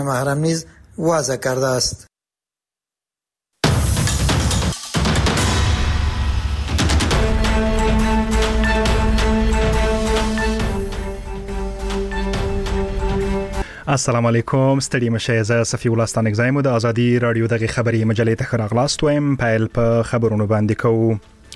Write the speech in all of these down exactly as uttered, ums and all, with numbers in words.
محرم نیز واضح کرده است. السلام علیکم، ستړي مشه. زه صفی الله ستانک زایم د ازادي رادیو دغه خبري مجلې ته راغلاست وایم. پیل په خبرونو باندې کوو.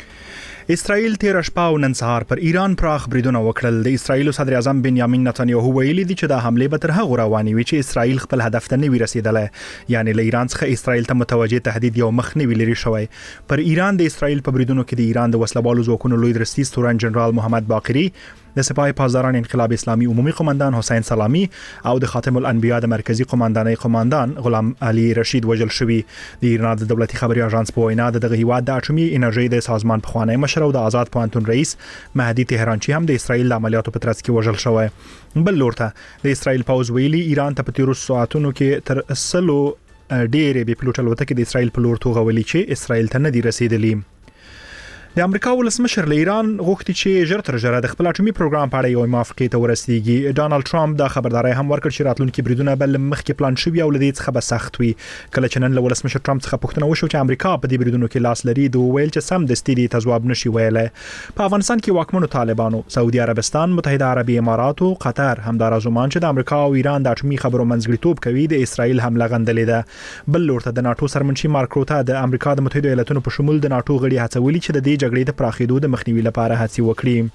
اسرائیل تیر شپه او نن سهار پر ایران پراخ بریدونه وکړل. د اسرائیل صدر اعظم بنیامین نتانیاهو ویلي دی چې د حمله به تر هغه رواني وي چې اسرائیل خپل هدف ته نه وي رسیدلی، یعنی له ایران څخه اسرائیل ته متوجه تهدید یو مخ نه وی لري شوی. پر ایران د اسرائیل په بریدونو کې د ایران د وسلوالو ځواکونو لوی درستیز تورن جنرال محمد باقری، د سپاه پاسداران انقلاب اسلامي عمومي قومندان حسین سلامی او د خاتم الانبیاء د مرکزی قومندانۍ قومندان غلام علي رشید وژل شوی. د ایران د دولتي خبري اژانس په وینا دغه هیواد د اټومي انرژي د سازمان په خوانی مشر او د آزاد پوهنتون رئیس مهدي تهرانچی هم د اسرائیل د عملیاتو په ترڅ کې وژل شوی. بل لورته د اسرائیل پوز ویلي ایران ته په تیرو ساعتونو کې تر سلو ډېرې بي پلوټ الوتکې د اسرائیل په لور توغولي چې اسرائیل ته نه دي رسیدلي. د امریکا ولسمشر له ایران غوښتي چې ژر تر ژره د خپل اټومي پروګرام په اړه یو موافقه ته ورسیږي. ډانلډ ټرمپ دا خبرداري هم ورکړ چې راتلونکي بریدونه بل مخکې پلان شوی او لدې څخه به سخت وي. کله چې نن له ولسمشر ټرمپ څخه پوښتنه وشو چې امریکا په دې بریدونو کې لاس لري، دوی ویل چې سم د ستېدي تجواب نشي ویلای. په افغانستان کې واکمنو طالبانو، سعودي عربستان، متحده عربي امارات او قطر همدارزومان چې د امریکا او ایران د اټومي خبرو منځګړیتوب کوي د اسرائیل حمله غندلې ده. بل لورته د ناتو سرمنشي مارک روتا د امریکا د متحده ایالاتونو په شمول د ناتو غړي هڅولي چې د دې جګړې د پراخېدو د مخنیوي لپاره هڅې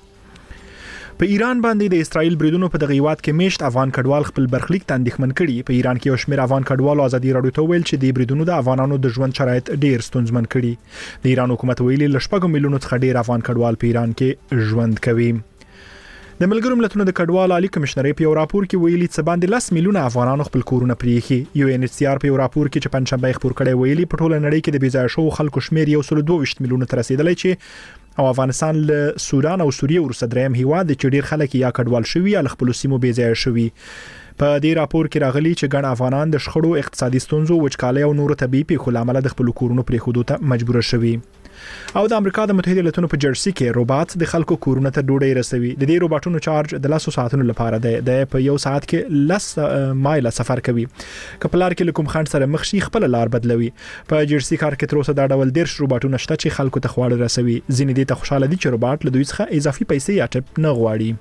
وکړي. په ایران باندې د اسرائیل بریدونو په دغه هیواد کې میشت افغان کډوال خپل برخلیک ته اندېښمن کړي. په ایران کې یو شمېر افغان کډوالو ازادي رادیو ته ویل چې د بریدونو د افغانانو د ژوند شرایط ډېر ستونزمن کړي. د ایران حکومت ویلي ل شپږ میلیونو څخه ډېر افغان کډوال په ایران کې ژوند کوي. د ملګرو ملتونو د کډوالو عالی کمشنري په یو راپور کې ویلي چې باندې لس میلیونه افغانانو خپل کورونه پریښي. یو ان ایچ سی آر په یو راپور کې چې پنځشنبه خبر کړی ویلي په ټوله نړۍ کې د بېځایه شو خلکو شمیر یو سل دوه ویشت میلیونه ته رسیدلی چې او افغانستان له سودان او سوریه وروسته دریم هیواد دی چې ډیر خلک یا کډوال شوي یا خپل سیمو بېځایه شوي. په دې راپور کې راغلي چې ګڼ افغانان د شخړو، اقتصادي ستونزو، وچکالۍ او نورو طبيعي پیښو لامل د خپل کورونو پریښودو ته مجبور شوي. او د امریکا د متحده ایالاتونو په جرسي کې روباټ د خلکو کورونه ته ډوډۍ رسوي. د دې روباټونو چارج د لاسو ساعتونو لپاره دی. د په یو ساعت کې لس مایل سفر کوي. کپلار کې کوم خند سره مخ شي خپل لار بدلوي. په جرسي کار کې تر اوسه دا ډول ډیر روباټونه شته چې خلکو ته خواړه رسوي. ځینې دې ته خوشاله دي چې روباټ له دوی څخه اضافي پیسې یا ټپ نه غواړي.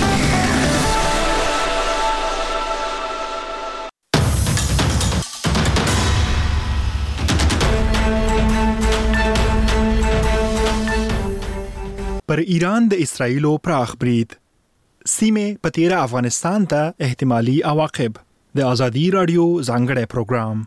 پر ایران د اسرائیلو پراخ برید، سیمه په تیره افغانستان ته احتمالي عواقب. د ازادي رادیو ځانګړی پروګرام.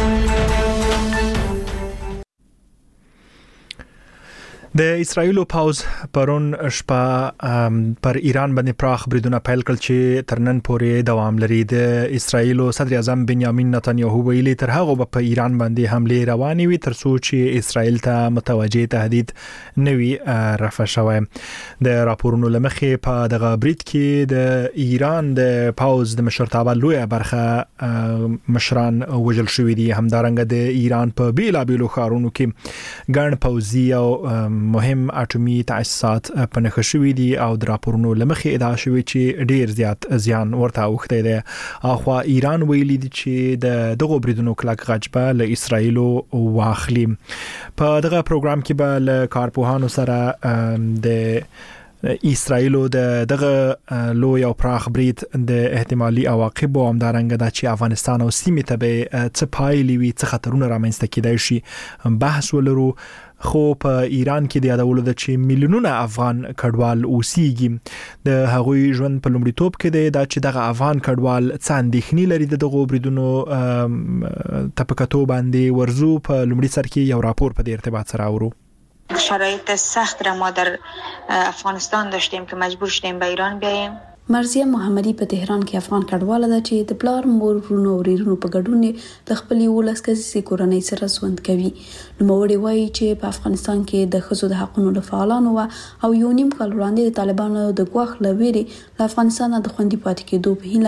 د اسرائیلو پاوز پرون شپه پر ایران باندې پراخ بریدونه پیل کړل چې تر نن پورې دوام لري. د اسرائیلو صدر اعظم بنیامین نتانیاهو ویلي تر هغه په ایران باندې حمله روانې وي تر څو چې اسرائیل ته متوجه تهدید نه وي رفع شوی. د راپورونو لمخې په دغه برید کې د ایران د پاوز د مشرتابه لوی برخه مشران وژل شوي دي. همدارنګه د ایران په بیلابیلو ښارونو کې ګڼ پوځي او مهم اټومي تاسیسات په نښه شوي دي او د راپورونو لمخې ادعا شوی چې ډیر زیات زیان ورته اوښتی دی. اخوا ایران ویلي دي چې د دغو بریدونو کلک غچ به له اسرائیلو واخلي. په دغه پروګرام کې به له کارپوهانو سره د اسرائیلو د دغه لوی او پراخ برید د احتمالي عواقب او همدارنګه د چې افغانستان او سیمې ته به څه پایلې وي، څه خطرونه رامنځته کېدای شي بحث ولرو. خو په ایران کې د یادولو د چې میلیونونه افغان کډوال اوسېږي. د هغوی ژوند په لومړیتوب کې دی دا چې دغه افغان کډوال څه اندېښنې لري د دغو بریدونو تپکتو باندې. ورزو په لومړي سر کې یو راپور په دې ارتباط سره اورو. شرایط سخت را ما در افغانستان داشتیم که مجبور شدیم به ایران بیاییم. مرزیه محمدی په تهران کې افغان کډواله ده چې د پلار مور ورونو ورونو په ګډون د خپل ولس کسي کورنۍ سره ژوند کوي. نو موري وایي چې په افغانستان کې د ښځو د حقوقو د فعالانو او یو نیم کال وړاندې د طالبانو د ګواښ لويري د افغانستان د خوندي پاتې کېدو په هیله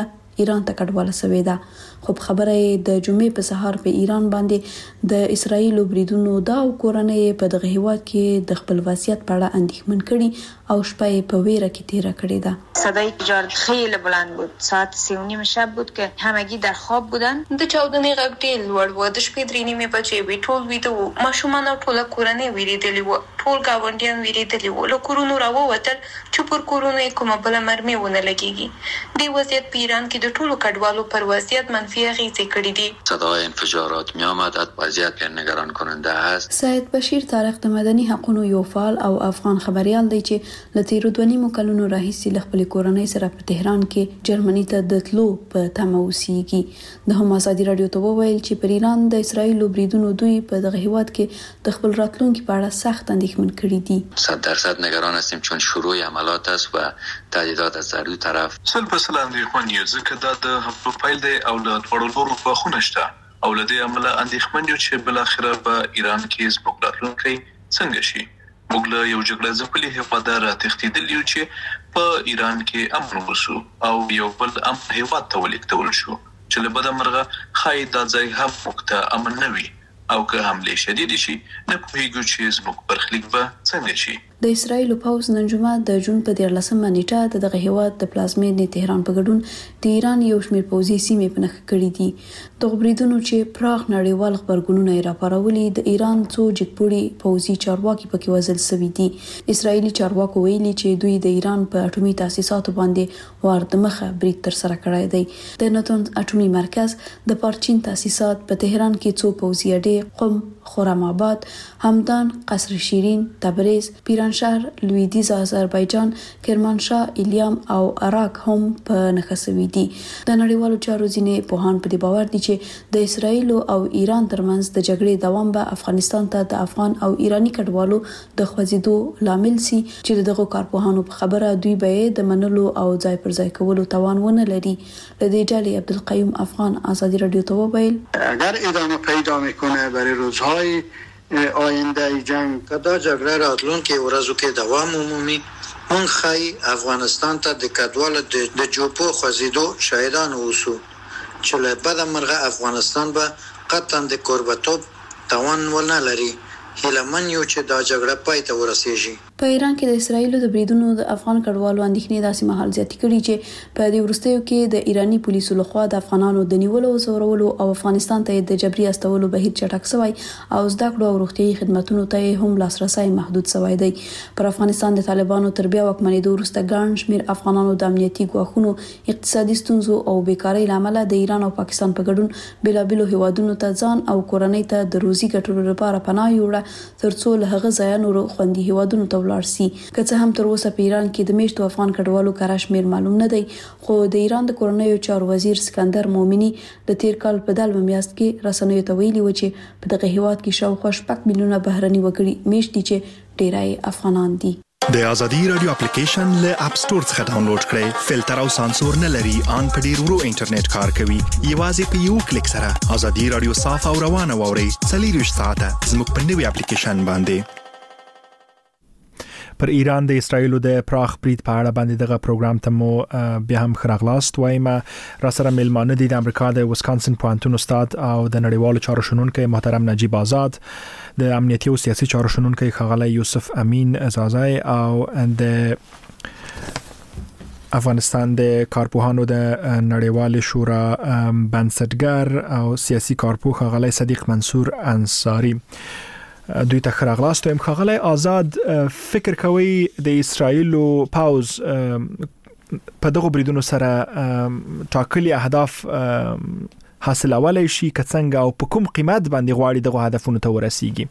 ایران ته کډواله شوې ده. خو خبره د جمعې په سهار په ایران باندې د اسرایل بریدونو دا کورنۍ په دغه هیواد کې د خپل وضعیت په اړه اندېښمن کړي او شپه په ویره کې تیر کړې ده. صدای تجارت خیلی بلند بود. ساعت سه و نیم شب بود که همگی در خواب بودن. د چاودنې غږ ډېر لوړ و. د شپې درې نیمې بجې وې. ټول ویده وو. ماشومان او ټوله کورنۍ ویریدلې وو. ټول ګاونډیان ویریدلې وو. له کورونو راووتل چې پر کورونو یې کومه بله مرمۍ ونه لګېږي. دې وضعیت په ایران کې د ټولو کډوالو پر وضعیت منفي اغېزې کړي دي. صدای انفجارات می‌آمد. وضعیت نگران کننده است. سید بشیر طارق د مدني حقوقو یو فعال او افغان خبريال دی چې له تیرو دوه نیمو کلونو راهیسې له خپل کورنۍ سره په تهران کې جرمني ته د تلو په تمه اوسېږي. د هم ازادي رادیو ته وویل چې پر ایران د اسرایل بریدونو دوی په دغه هیواد کې د خپل راتلونکي په اړه سخت اندېښمن کړي دي. صد درصد نگران هستیم چون شروع عملیات است و تهدیدات از هر دو طرف. سل په سل اندېښمن یو ځکه دا د هفتو پیل دی او له دواړو لورو غوښتنه شته او له دې عمله اندېښمن یو چې بل اخره په ایران کې زموږ راتلونکی څنګه شي. موږ له یو جګړه ځپلي هیواد راتښتېدلي یو چې په ایران کې امن وسو او یو بل امن هیواد ته ولېږدول شو چې له بده مرغه ښایي دا ځای هم موږ ته امن نه وي او که حملې شدید شي نه پوهېږو چې زموږ برخلیک به څنګه شي. د اسرایل پوځ نن جمعه د جون په دیارلسمه نیټه د دغه هیواد د پلازمینې تهران په ګډون د ایران یو شمېر پوځي سیمې په نښه کړې دي. د بریدونو چې پراخ نړیوال خبرګونونه یې راپارولي د ایران څو جګپوړي پوځي چارواکي پکې وژل شوي دي. اسرایلی چارواکو ویلي چې دوی د ایران په اټومي تاسیساتو باندې وار د مخه برید تر سره کړی دی. د ناتون اټومي مرکز د پارچین تاسیسات په تهران کې څو پوځي اډې قم، خرم آباد، همدان، قصر شیرین، تبریز، پیرانشهر، لویدیز آذربایجان، کرمانشاه، ایلیام او عراق هم په نښه شوي دي. د نړیوالو چارو ځینې پوهان په دې باور دي چې د اسرایل او ایران ترمنځ د جګړې دوام به افغانستان ته د افغان او ایرانی کډوالو د خوځېدو لامل سي چې دغه کارپوهانو په خبره دوی به د منلو او ځای پر ځای کولو توان ونه لري. لدې ډلې عبدالقیوم افغان آزادی رادیو ته وویل اگر ادامه پیدا میکنه برای روزهای آینده جنگ که دا جګړه راتلونکي ورځو کې دوام عمومي مونږ خای افغانستان ته د کډوالو د جوپو خوځېدو شاهدان اوسو چې له بده مرغه افغانستان به قطعا د کوربتوب توان ونه لري. هیله من یو چې دا جګړه پای ته ورسیږي. په ایران کې د اسرایل د بریدونو د افغان کډوالو اندېښنې داسې مهال زیاتې کړي چې په دې وروستیو کې د ایرانی پولیسو لخوا د افغانانو د نیولو او زورولو او افغانستان ته د جبري استولو بهیر چټک شوی او زده کړو او روغتيایي خدماتو ته هم لاسرسي محدود شوی دی. پر افغانستان د طالبانو تر بیا واکمنېدو وروسته ګڼ شمېر افغانانو د امنیتي ګواښونو، اقتصادي ستونزو او بیکارۍ لامل د ایران او پاکستان په ګډون بېلابېلو هیوادونو ته ځان او کورنۍ ته د روزي ګټلو لپاره پناه یوړه ترڅو له هغه ځای نور خوندي هیوادونو ته ولاړ شي. که څه هم تر اوسه په ایران کې د میشتو افغان کډوالو کره شمیر معلوم نه دی، خو د ایران د کورنیو چارو وزیر سکندر مومنی د تیر کال په دلمه میاشت کې رسنیو ته ویلي و چې په دغه هیواد کې شاوخوا شپږ میلیونه بهرني وګړي میشت دي چې ډیری افغانان دي. د ازادي رادیو اپلیکیشن له اپ سٹور څخه ډاونلوډ کړئ. فلټر او سانسور نه لري، ان په ډیر ورو انټرنیټ کار کوي. یوازې په یو کلیک سره ازادي رادیو صاف او روانه ووري. څلور ساعته زموږ په نوي اپلیکیشن باندې. پر ایران د اسرایل د پراخ برید په اړه باندې دغه پروګرام ته مو بیا هم خراغلاست وایم. را سره ملمانه دي د امریکا د وسکانسن پوهنتون استاد او د نړیوالو چارو شنونکی محترم نجیب آزاد، د امنیتي او سیاسي چارو شنونکی ښاغلی یوسف امین زازای او د افغانستان د کارپوهانو د نړیوال شورا بنسټګر او سیاسي کارپوه ښاغلی صدیق منصور انصاری. دوی ته خراغلاست وایم. ښاغلی آزاد، فکر کوي د اسرایل پوځ په دغه بریدونو سره ټاکلي اهداف حاصلولی شي که څنګه او په کوم قیمت باندې غواړي دغه هدفونو ته ورسیږي؟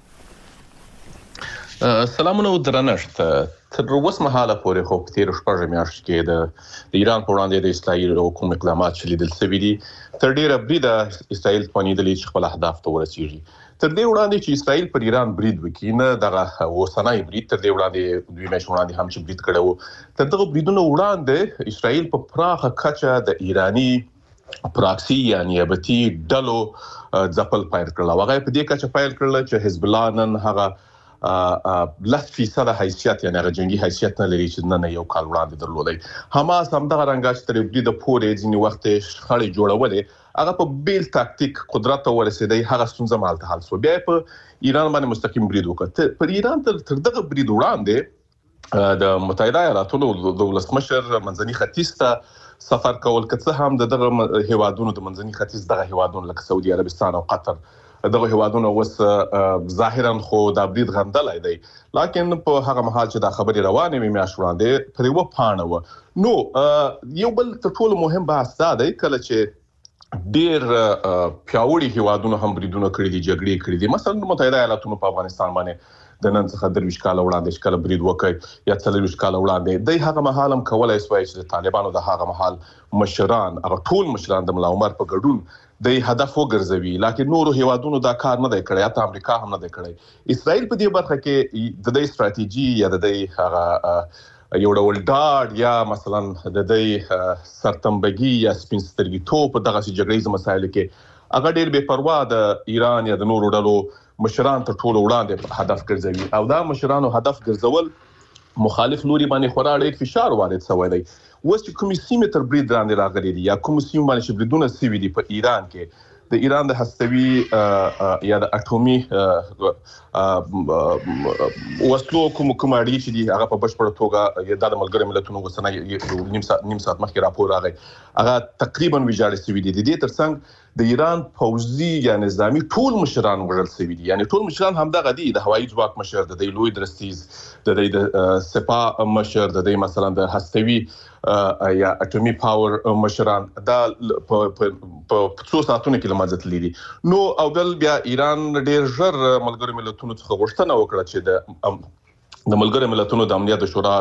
سلامونه او درنښت. تر اوسه مهاله پورې خو په تیرو شپږو میاشتو کې د ایران په وړاندې د اسرایل کوم اقدامات چې لیدل شوي دي تر ډیره بریده اسرایل توانېدلي چې خپل اهداف ته ورسیږي. تر دې وړاندې چې اسرایل پر ایران برید وکړي، نه دغه اوسنی برید تر دې وړاندې دوی میاشتې وړاندې هم چې برید کړی و، تر دغه بریدونو وړاندې اسرایل په پراخه کچه د ایراني پراکسي یا نیابتي ډلو ځپل پیل کړل. هغه په دې کچه پیل کړل چې حزب الله نن هغه لس فیصد حیثیت یعنی هغه جنگي حیثیت نه لري چې نن یو کال وړاندې درلودی. حماس همدغه رنګه چې تر دې د پورې ځینې وخت شخړې جوړولې هغه په بیل تاکتیک قدرت ته ورسېدی هغه ستونزه مالته حل شو. بیا په ایران باندې مستقیم برید وکړ. پر ایران تر دغه برید وړاندې د متحده ایالاتونو د ولسمشر منځني ختیځ ته سفر کول که څه هم د دغه هیوادونو د منځني ختیځ دغه هیوادونو لکه سعودي عربستان او قطر دغه هیوادونو اوس ظاهرا خو دا برید غندلی دی، لکن په هغه مهال چې دا خبرې روانې وې میاشت وړاندې پر یوه پاڼه وه. نو یو بل تر ټولو مهم بحث دا دی کله چې ډېر پیاوړي هیوادونو هم بریدونه کړي دي، جګړې کړي دي. مثلا متحده ایالاتونو په افغانستان باندې د نن څخه درویشت کاله وړاندې چې کله برید وکړ یا څلرویشت کاله وړاندې دی هغه مهال هم کولی سوای چې د طالبانو د هغه مهال مشران هغه ټول مشران د ملا عمر په ګډون د هدف وګرځوي، لکه نورو هیوادونو دا کار نه دی کړی، حتی امریکا هم نه دی کړی. اسرائیل په دې برخه کې د دې ستراتیژي یا د دې هغه یو ډول ډاډ یا مثلا د دې سرتنبګي یا سپین سترګیتوب په دغه جګړیز مسایلو کې هغه ډېر بې پروا د ایران یا د نورو ډلو مشران تر ټولو وړاندې هدف ګرځوي، او دا مشرانو هدف ګرځول مخالف لوري باندې خورا ډېر فشار وارد شوی دی. اوس چې کومې سیمې تر برید لاندې راغلي دي یا کومې سیمې باندې چې بریدونه سوي دي په ایران کې، د ایران د هستوي یا د اټومي وسلو کوم کوم اړیکې چې دي هغه په بشپړه توګه د ملګرو ملتونو اوسنی نیم ساعت نیم ساعت مخکې راپور راغی هغه تقریبا ویجاړې سوي دي. د دې ترڅنګ د ایران پوځي یا نظامی ټول مشران وژل شوي دي، یعنی ټول مشران همدغه دي، د هوایي ځواک مشر، د دې لوی درستیز، د دې د سپاه مشر، د دې مثلا د هستوي یا اټومي پاور مشران دا په څو ساعتونو کې له منځه تللي دي. نو او بل بیا ایران ډېر ژر ملګرو ملتونو څخه غوښتنه وکړه چې د د ملګرو ملتونو د امنیت شورا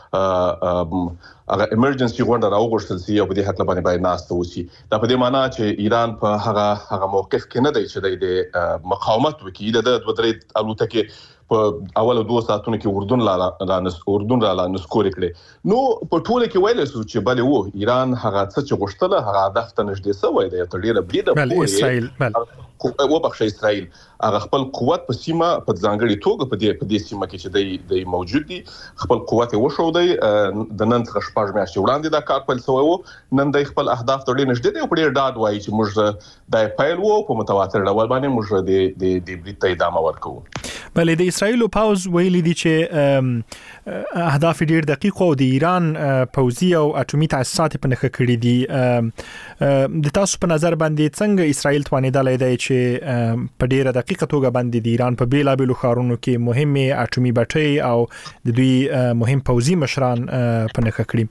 هغه ایمرجنسي غونډه راوغوښتل شي او په دې حق باندې باید ناسته وشي. دا په دې معنی چې ایران په هغه هغه موقف کې نه دی چې د مقاومت وکړي. د دوه درې الوتکې په اول دوه ساعتونو کې اردن لا را اردن را نسکورې کړې. نو په ټوله کې ویل شو چې بلې وو ایران هغه څه چې غوښتله هغه هدف ته نږدې شوی دی. تر ډېره بریده بل اسرائیل بل وبخښه اسرائیل هغه خپل قوت په سیمه په ځانګړي توګه په دې په دې سیمه کې چې دی دی موجود دي خپل قوت یې وښودی. د نن څخه شپږ میاشتې وړاندې دا کار پیل شوی و، نن د خپل اهداف ته ډېر نږدې دی او په ډېر ډاډ وایي چې موږ دا پیل وو په متواتر ډول باندې موږ د د برید ته ادامه ورکوو. بلې د اسرائیل پوز ویلي دي چې اهداف ډېر دقیق او د ایران پوځي او اټومي تاسیسات په نښه کړي دي. د تاسو په نظر باندې څنګه اسرائیل توانیدلی دی چې په ډیره دقیقه توګه باندې د ایران په بیلابیلو ښارونو کې مهمه اټومي بټۍ او د دوی مهم پوځي مشران په نښه کړي؟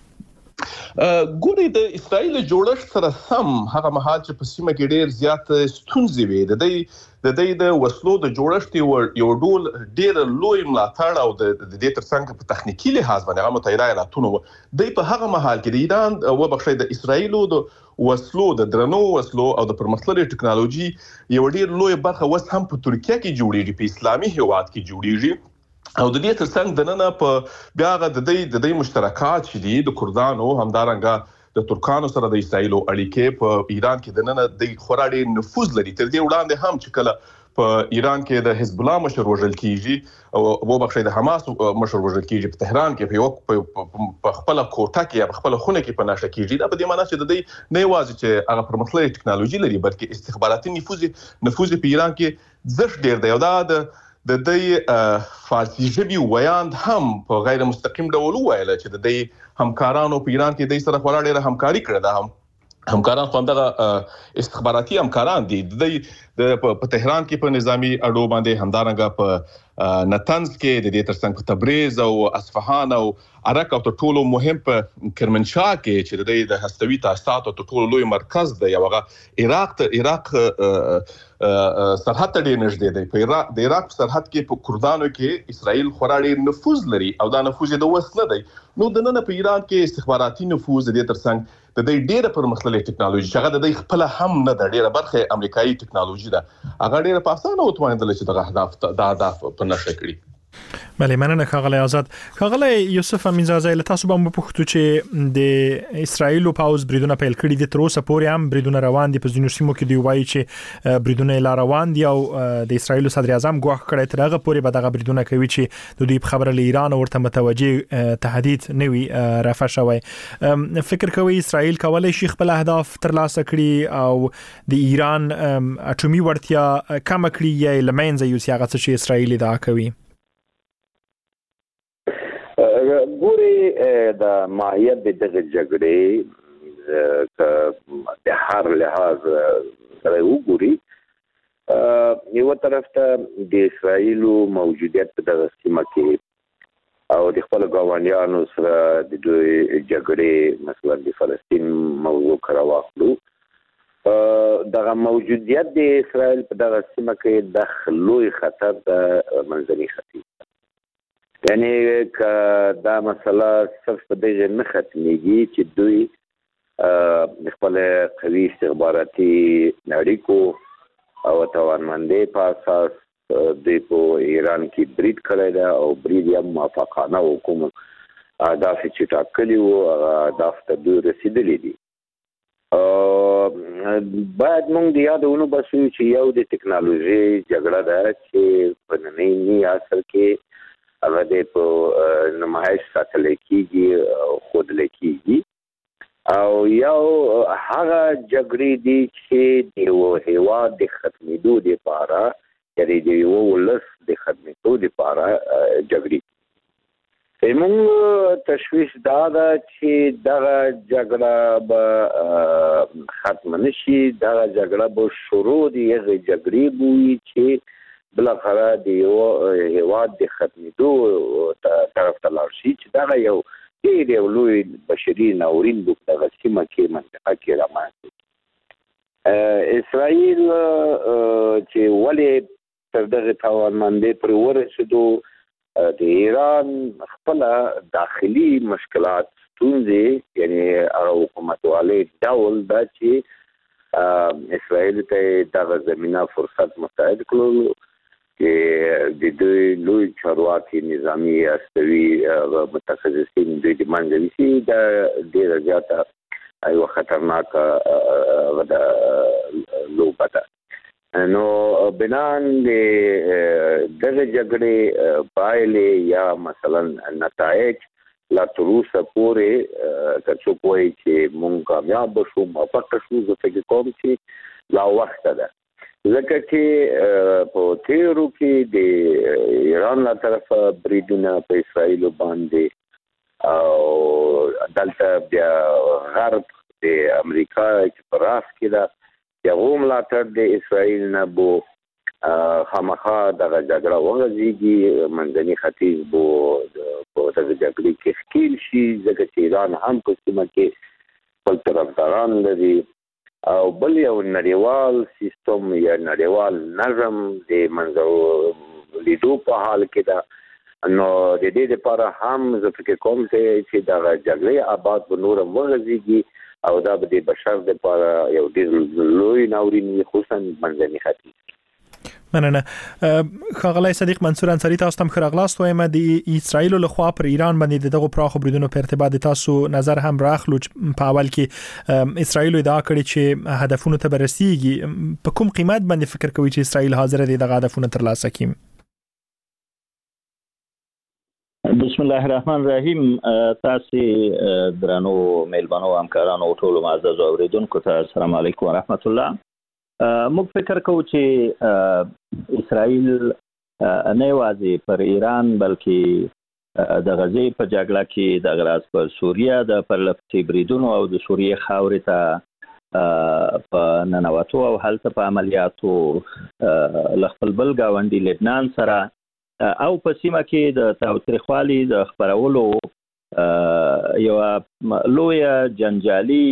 ګوري د اسرائیل جوړښت سره سم هغه مهال چې په سیمه کې ډېر زیات ستونزې وي، د دې د دې د وسلو د جوړښت یو ډول ډېر لوی ملاتړ او د دې ترڅنګ په تخنیکی لحاظ باندې هغه متحده ایالاتونو د په هغه مهال کې د ایران او بخښي د اسرائیل د وسلو د درنو وسلو او د پرمختللي ټکنالوژي یو ډېر لوی برخه وس هم په ترکیه کې جوړیږي، په اسلامي هیواد کې جوړیږي. او د دې ترڅنګ د نن په بیا غ د دې د دې مشترکات چې دي د کردانو همدارنګه د ترکانو سره د اسرائیل اړیکې په ایران کې د نن د خورا ډېر نفوذ لري. تر دې وړاندې هم چې کله په ایران کې د حزب الله مشر وژل کیږي او وبخښي د حماس مشر وژل کیږي په تهران کې په یو په خپل کوټه کې یا په خپل خونه کې په ناشه کیږي. دا په دې معنی چې د دې نه یوازې چې هغه پرمختللي ټکنالوژي لري بلکې استخباراتي نفوذ نفوذ په ایران کې زښت ډېر دی. او دا د د دې فارسی ژبې ویاند هم په غیر مستقیم ډول ویل چې د دې همکارانو په ایران کې د سره خورا ډېره همکاري کړې ده. هم همکاران خو همدغه استخباراتي همکاران دي. د په تهران کې په نظامی اډو باندې همدارنګه په نتنز کې د دې ترڅنګ په تبریز او اصفهان او عراق او ټولو مهم په کرمنشاه کې چې د دې د هستوي تاسیسات او ټولو لوی مرکز دی او هغه عراق ته عراق سرحد ته ډېر نږدې دی. په عراق د عراق سرحد کې په کردانو کې اسرائیل خورا ډېر نفوذ لري او دا نفوذ د وس نه دی. نو د نن په ایران کې استخباراتي نفوذ د دې ترڅنګ د دې ډېر پرمختللي ټکنالوژي چې هغه د دې خپل هم نه د ډېر برخه امریکایي ټکنالوژي ده هغه ډېر په اسانه وتوانیدل چې دغه اهداف د اهداف په نشه کړی. بله مننه ښاغلی آزاد. ښاغلی یوسف امینزاده له تاسو به مو پوښتو چې د اسرایل او پاوز بریدونه پیل کړي دي، تر اوسه پورې هم بریدونه روان دي په ځینو سیمو کې، دی وایي چې بریدونه لا روان دي او د اسرایل صدر اعظم ګواښ کړی تر هغه پورې به دغه بریدونه کوي چې د دوی په خبره له ایران ورته متوجه تهدید نه وي رافع شوی. فکر کوي اسرایل کولای شي خپل اهداف ترلاسه کړي او د ایران اټومي وړتیا کم کړي یا لمنځه یوسي هغه څه چې اسرایل ادعا کوي؟ ګوري د ماهیت د دغه جګړې د هر لحاظ سره وګوري، یو طرف ته د اسرایل موجودیت په دغه سیمه کې او د خپل ګاونډیانو سره د دوی جګړې مثلا د فلسطین موضوع کرا واخلو، دغه موجودیت د اسرایل په دغه سیمه کې د لوی خطر د منځني ختیځ، یعنی که دا مسله صرف په دغه نه ختمېږي چې دوی خپل قوي استخباراتي اړیکو او توانمندۍ په اساس دوی په ایران کې برید کړی دی او برید یې موافقانه حکوم اهداف چې ټاکلي وو هغه اهداف ته دوی رسېدلي دي. باید موږ د یادونو باسو چې یو د ټکنالوژي جګړه ده چې په ننني عصر کې هغه د په نمایش ساتل کېږي او ښودل کېږي، او یو هغه جګړې دي چې د یو هېواد د ختمېدو دپاره یعنې د یو ولس د ختمېدو دپاره جګړې. زموږ تشویش دا ده چې دغه جګړه به ختمه نه شي، دغه جګړه به شروع د هغې جګړې به وي چې بالاخره د یو هېواد د ختمېدو طرف ته لاړ شي، چې دغه یو ډېر یو لوی بشري ناورین به په دغه سیمه کې منطقه کې رامنځته کړي. اسرایل چې ولې تر دغه توانمندۍ پورې ورسېدو، د ایران خپله داخلي مشکلات ستونزې یعنې هغه حکومتوالۍ ډول ده چې اسرایل ته دغه زمینه فرصت مساعد کړلو چې د دوی لوی چارواکي نظامي استوي متخصصین دوی د منځه ویسي، دا ډېره زیاته یوه خطرناکه لوبه ده. نو بنان د دغه جګړې پایلې یا مثلا نتایج لا تر اوسه پورې که څوک وایي چې موږ کامیاب شو موفق شو، زه فکر کوم چې لا وخت ده، ځکه چې په تیرو کې د ایران له طرفه بریدونه په اسرایلو باندې او دلته بیا غرب د امریکا چې په راس کې ده د هغو ملاتړ د اسرایل نه بو خامخا دغه جګړه وغځېږي، منځني ختیځ بو په دغه جګړې کې ښکیل شي، ځکه چې ایران هم په سیمه کې خپل طرفداران لري او بل یو نړیوال سیستم یا نړیوال نظم د منځو لیدو په حال کې ده. نو د دې لپاره هم زه فکر کوم چې دغه جګړې آباد به نور هم وغځېږي او دا به د بشر لپاره یو ډېر لوی ناورین وي، خصوصا منځني ختیځ. مننه. ښاغلی صدیق منصور انصاري، تاسو ته هم ښه راغلاست. وایم د اسرایلو لخوا پر ایران باندې د دغو پراخو بریدونو په ارتباط تاسو نظر هم راخلو. په اول کې اسرایلو ادعا کړې چې هدفونو ته به رسیږي، په کوم قیمت باندې فکر کوي چې اسرایل حاضر دي دغه هدفونه ترلاسه کړي؟ بسم الله الرحمن الرحیم. تاسو درنو میلمنو همکارانو او ټولو معزز اوریدونکو ته السلام علیکم و رحمت الله. موږ فکر کوو چې اسرائیل نه یوازې پر ایران بلکې د غزې په جګړه کې د غراس پر سوریه د پرلپسې بریدونو او د سوریه خاورې ته په ننوتو او هلته په عملیاتو له خپل بل ګاونډي لبنان سره او په سیمه کې د تاوتریخوالي د خپرولو یو لویه جنجالي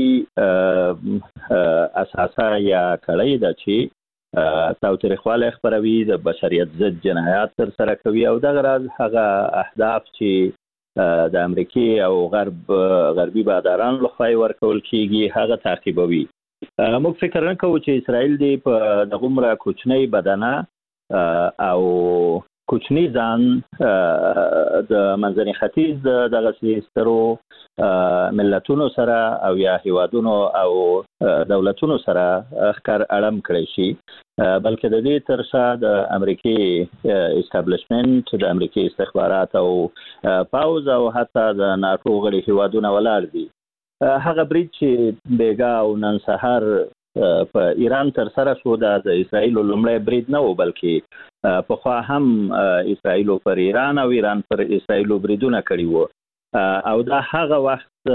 اساسه یا کړۍ ده چې تاوتریخوالی خپروي، د بشریت ضد جنایات تر سره کوي او دغه راز هغه اهداف چې د امریکې او غرب غربي بادارانو لخوا ورکول کېږي هغه تعقیبوي. موږ فکر نه کوو چې اسرائیل دی په دغومره کوچنۍ بدنه او کوچنی ځان د منځني ختیځ دغه سیسترو ملتونو سره او یا هیوادونو او دولتونو سره ښکار اړم کړی شي، بلکې د دې ترشا د امریکای استابلیشمنت، د امریکای استخبارات او پاوز او حتی د ناتو غړي هیوادونه ولاړ دي. هغه برید چې بیګا او نن سهار په ایران تر سره شو دا د اسرائیل لومړی برید نه و، بلکې په خوا هم اسرائیل پر ایران او ایران پر اسرائیل بریدونه کړي وو، او دا هغه وخت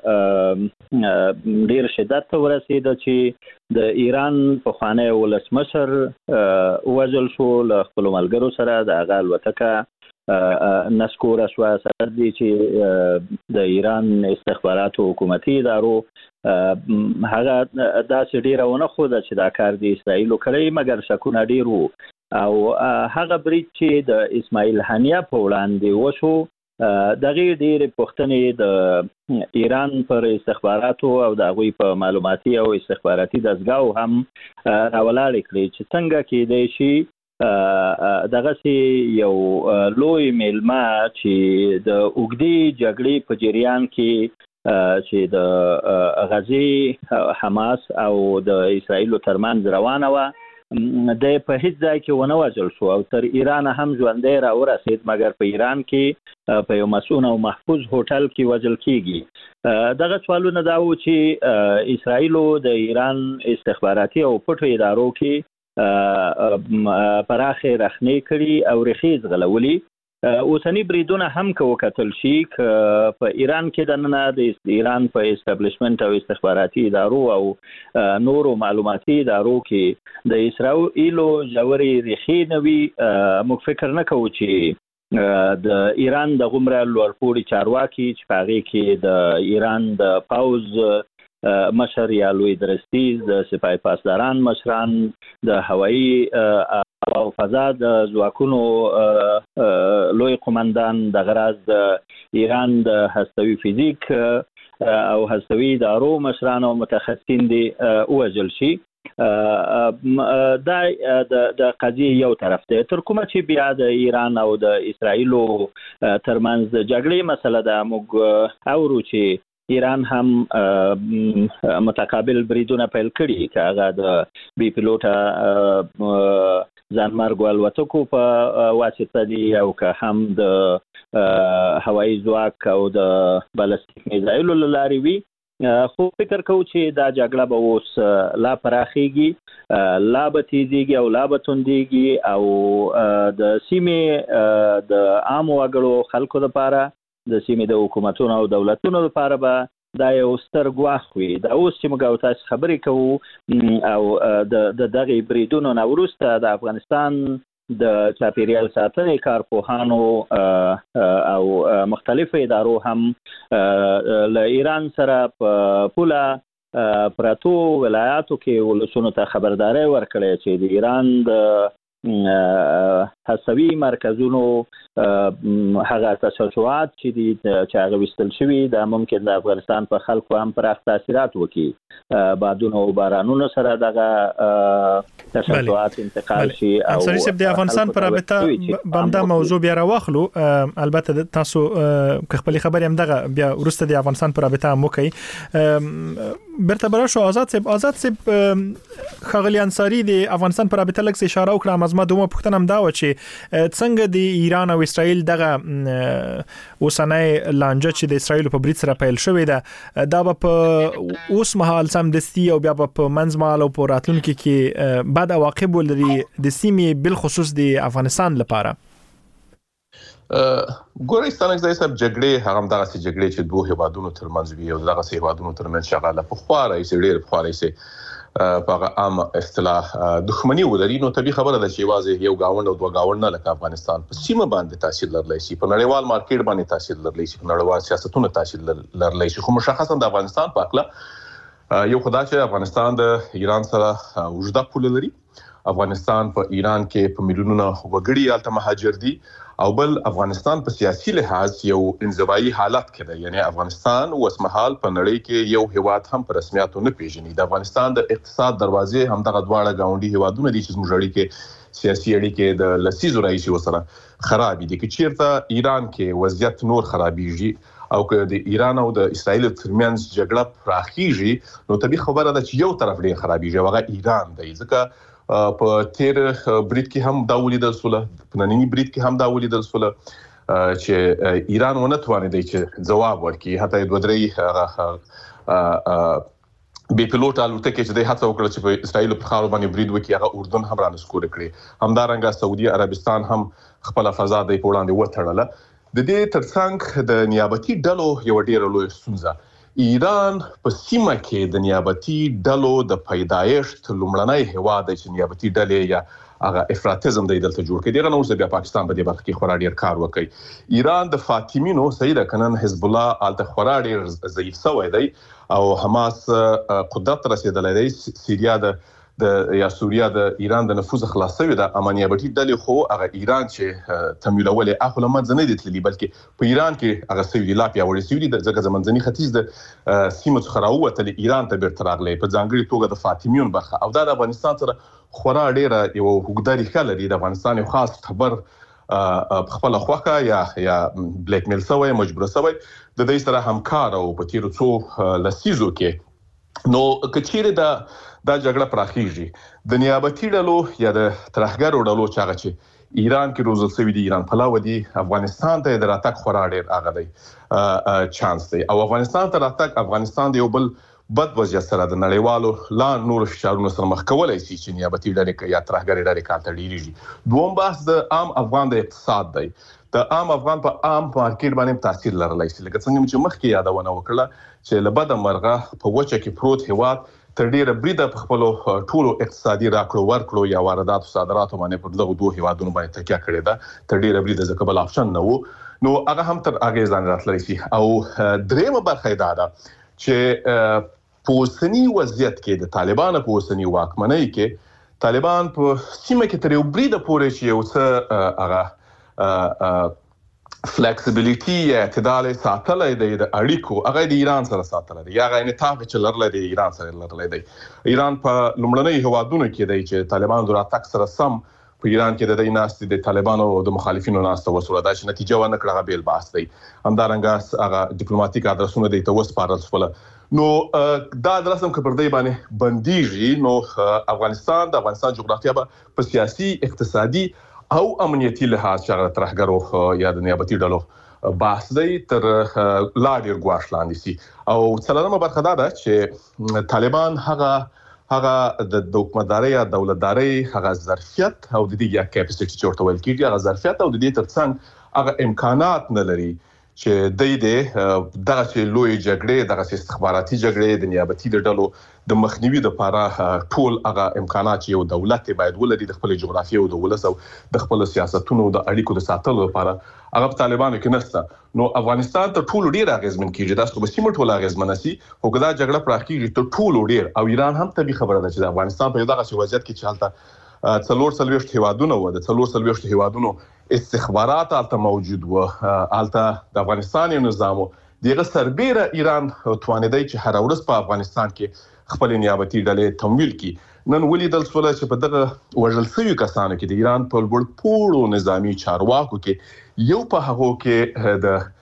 ډیر شدت ته ورسېده چې د ایران پخوانی ولسمشر وژل شو له خپلو ملګرو سره. د هغه الوتکه نسکوره شوه. سره دی چې د ایران استخباراتو حکومتي ادارو هغه داسې ډیره ونه خوده چې دا کار د اسرائیلو کړی، مګر شکونه ډیر وو. او هغه برید چې د اسماعیل هنیه په وړاندې وشو، دغه ډېرې پوښتنې د ایران پر استخباراتو او د هغوی په معلوماتي او استخباراتي دستګاو هم راولاړې کړې چې څنګه کېدای شي دغسې یو لوی میلمه چې د اوږدې جګړې په جریان کې چې د غزې، حماس او د اسرائیلو ترمنځ روانه وه، د په هیڅ ځای کې ونه وژل شو او تر ایران هم ژوندی راورسېد، مګر په ایران کې په یو مسؤون او محفوظ هوټل کې وژل کېږي. دغه سوالونه دا وو چې اسرائیلو د ایران استخباراتي او پټو ادارو کې پراخې رخنې کړي او ریښې ځغلولي. اوسنی بریدونه هم که وکتل شي که په ایران کې دننه د ایران په استابلیشمنت او استخباراتي ادارو او نورو معلوماتي ادارو کې د اسرائیلو ژورې ریښې نه وي، موږ فکر نه کوو چې د ایران د غومره لوړپوړي چارواکي چې په هغې کې د ایران د پاوز مشر یا لوی درستیز، د سپاه پاسداران مشران، د هوایي او فضا د ځواکونو لوی قماندان، د غراز د ایران د هستوي فیزیک او هستوي ادارو مشران او متخصصین دي ووژل شي. دا د قضیې یو طرف دی. تر کومه چې بیا د ایران او د اسرائیلو ترمنځ د جګړې مسله ده، موږ اورو چې ایران هم متقابل بریدونه پیل کړي، که هغه د بي پیلوټه ځانمرګو الوتکو په واسطه دي او که هم د هوایي ځواک او د بالستیک میزایلو له لارې وي. خو فکر کوو چې دا جګړه به اوس لا پراخیږي، لا به تیزیږي او لا به توندیږي، او د سیمې د عامو وګړو خلکو لپاره، د سیمې د حکومتونو او دولتونو لپاره به دا یو ستر ګواښ وي. دا اوس چې موږ او تاسو خبرې کوو او د دغې بریدونو نه وروسته د افغانستان د چاپیریال ساتنې کارپوهانو او مختلفو ادارو هم له ایران سره په پوله پراتو ولایاتو کې ولسونو ته خبرداری ورکړې چې د ایران د هڅوي مرکزونو هغه تشعشعات چې دي چې هغه ویستل شوي دا ممکن د افغانستان په خلکو هم پراخ تاثیرات وکړي، بادونو او بارانونو سره دغه تشعشعات انتقال شي. او افسر صاحب د افغانستان پر رابطه بنده موضوع بیا راوخلو، البته تاسو که خپل خبرې هم دغه بیا ورسته د افغانستان پر رابطه هم وکړي. برته برا شو آزاد صاحب آزاد صاحب خغلی انصاری د افغانستان پر رابطه لکه اشاره وکړه، مزما دومره پوښتنه هم دا و چې څنګه د ایران او اسرائیل دغه اوسنۍ لانجه چې د اسرائیل په برید سره پیل شوې ده دا به په اوس مهال سمدستي او بیا په منځ مهال او په راتلونکي کې بد عواقب ولري د سیمې بالخصوص د افغانستان لپاره؟ ګورئ ستانکزی صاحب، جګړې هغه همدغه سي جګړې چې دوه هیوادونو ترمنځ وي او دغه سي هیوادونو ترمنځ شغاله په خوا راځي ډېر په خوا راځي په هغه عام اصطلاح دښمني ولري، نو طبيعي خبره ده چې یوازې یو گاوند او دوه گاوند نه لکه افغانستان په سیمه باندې تاثیر لرلی شي، په نړیوال مارکیټ باندې تاثیر لرلی شي، په نړیوال سیاستونو تاثیر لرلی شي. خو مشخصا د افغانستان په اړه یو خدای چې افغانستان د ایران سره وجوده پوله لري. افغانستان په ایران کې په میلیونونو وګړي الته مهاجر دي او بل افغانستان په سیاسي لحاظ یو انزوایي حالت کې دی. یعنی افغانستان اوسمهال په نړۍ کې یو هیواد هم په رسمیاتو نه پیژني. د افغانستان د اقتصاد دروازې هم دغه دواړه گاونډي هیوادونه دي چې زموږ اړیکې سیاسي اړیکې د لسیزو راهیسې وسره خراب دي. که چیرته ایران کې وضعیت نور خرابېږي او که د ایران او د اسرائیل ترمنځ جګړه پراخیږي نو طبیعي خبره ده چې یو طرف ډیر خرابېږي، هغه ایران دی. ځکه په تیر برید کې هم دا ولیدل شو، په نننی برید کې هم دا ولیدل شو چې ایران ونه توانېدی چې ځواب ورکړي. حتی دوه درې بې پیلوټه الوتکې چې د هڅه وکړه چې په اسرائیل په خاور باندې برید وکړي هغه اردن هم رانسکور کړي. همدارنګه سعودي عربستان هم خپل فضا د پولاند وټړله. د دې ترڅنګ د نیابتي ډلو یو ډیره لوی ستونزه ایران په سیمه کې د نیابتي ډلو د پیدایښت لومړنی هیواد چې نیابتي ډلې یا هغه افراطیزم د دلته جوړ کړي. دغه نو بیا پاکستان په دې برخه کې خورا ډیر کار وکړي. ایران د فاطمینو سیده کنن حزب الله الته خورا ډیر ضعیف شوی دی او حماس قدرت رسیدلی دی. سیریا د د یا سوریا د ایران د نفوذ خلاصوي د امنیابتي ډلې خو هغه ایران چې تمویلول اخله منځ نه دي تللی بلکې په ایران کې هغه سوي لا پیاوړي سوي د ځکه زمنځني ختیځ د سیمه څخه راووتل ایران ته بیرته راغلی په ځانګړي توګه د فاطمیون برخه او دا د افغانستان سره خورا ډیره یو وګړي ریښه لري. د افغانستان یو خاص خبر په خپل خوخه یا یا بلیک میل سوی مجبور سوی د دې سره همکار او په تیرو څو لسیزو کې نو کچېره د دا جګړه پراخیږي د نیابتي ډلو یا د ترهګرو ډلو چې هغه چې ایران کې روزل شوی دی ایران پلاو دی افغانستان ته د راتګ خورا ډیر هغه دی چانس دی او افغانستان ته راتګ افغانستان د یو بل بد وضعیت سره د نړیوالو لا نور فشارونو سره مخ کولای شي چې نیابتي ډلې یا ترهګري ډلې کارته ډیریږي. دوم بحث د عام افغان د اقتصاد دی. د عام افغان په عام مارکیټ باندې تاثیر لرلی شي. لکه څنګه چې مخکې یادونه وکړه چې لبد مرغه په وچه کې پروت هیواد تر ډیره بریده په خپل ټولو اقتصادي راکړو ورکړو یا واردات او صادرات باندې په دغه دوه هیوادونو باندې تکیه کړې ده. تر ډیره بریده ځکه بل اپشن نه وو نو هغه هم تر هغه ځان راتللی شي. او درېمه برخه دا ده چې په اوسني وضعیت کې د طالبانو په اوسني واکمنۍ کې طالبان په سیمه کې تر یو بریده پورې چې یو څه هغه فلیکسیبিলিټي یا اعتدال ساتلای دی د اړیکو هغه د ایران سره ساتلای دی یا هغه انعطاف چې لرلای دی ایران سره لرلای دی. ایران په لومړنۍ هوادونو کې دی چې طالبان د راتګ سره سم په ایران کې د دې ناست د طالبانو او د مخالفینو ناست وسوله دا چې نتیجه ونه کړه بیل باس دی. همدارنګه هغه ډیپلوماټیک ادرسونه دی ته وسپارل شول. نو دا درسم که پر دې باندې بنديږي نو افغانستان د افغانستان جغرافیه په سیاسي اقتصادي او امنیتي لحاظ چې ترهګرو یا د نیابتي ډلو بحث دی تر لا ډیر ګواښ لاندې سي. او څلورمه برخه دا ده چې طالبان هغه هغه د حکومتداري یا دولتداري هغه ظرفیت او د دې یا کیپاسټي چې ورته ویل کیږي هغه ظرفیت او د دې ترڅنګ هغه امکانات نه لري چې د دې دغه چې لوی جګړې دغه استخباراتي جګړې د نیابتي ډلو د مخنیوي لپاره ټول هغه امکانات یو دولت باید ولري د خپل جغرافیې او د ولس او د خپل سیاستونو د اړیکو د ساتلو لپاره هغه طالبانو کې نشته. نو افغانستان ته ټول ډیر اغیزمن کیږي دا څه به سیمه ټول اغیزمن شي او دا جګړه پراخیږي ته ټول ډیر او ایران هم ته به خبره ده چې د افغانستان په دغه وضعیت کې چالتہ څلور سلويشت هیوادونه و د څلور سلويشت هیوادونو استخبارات الته موجود و الته د افغانستان نظام دغه سربېره ایران توانیدای چې هر ورځ په افغانستان کې خپل نیابتي ډلې تمویل کړي. نن ولیدل شو چې په دغه وژل شوی کسانو کې د ایران په لوړ پوړو نظامی چارواکو کې یو په هغه کې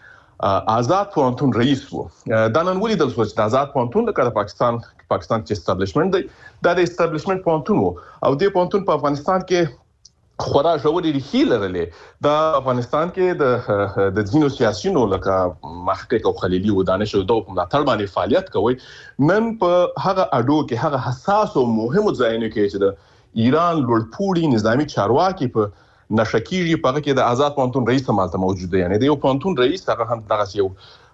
د آزاد پوهنتون رئیس وو. دا نن ولیدل شو چې د آزاد پوهنتون د پاکستان پاکستان چې اسټابلیشمنت دی دا د اسټابلیشمنت پوهنتون وو او د پوهنتون په افغانستان کې خورا ژورې ریښې لرلې. د افغانستان کې د د ځینو سیاسيونو لکه محقق او خلیلي و دانش او د ملاتړ باندې فعالیت کوي. نن په هغه اډو کې هغه حساس او مهمو ځایونو کې چې د ایران لوړپوړي نظامی چارواکي په نشکیږي په کې د آزاد پوهنتون رئیس مالته موجود دی. یعنی د یو پوهنتون رئیس هغه هم دغه یو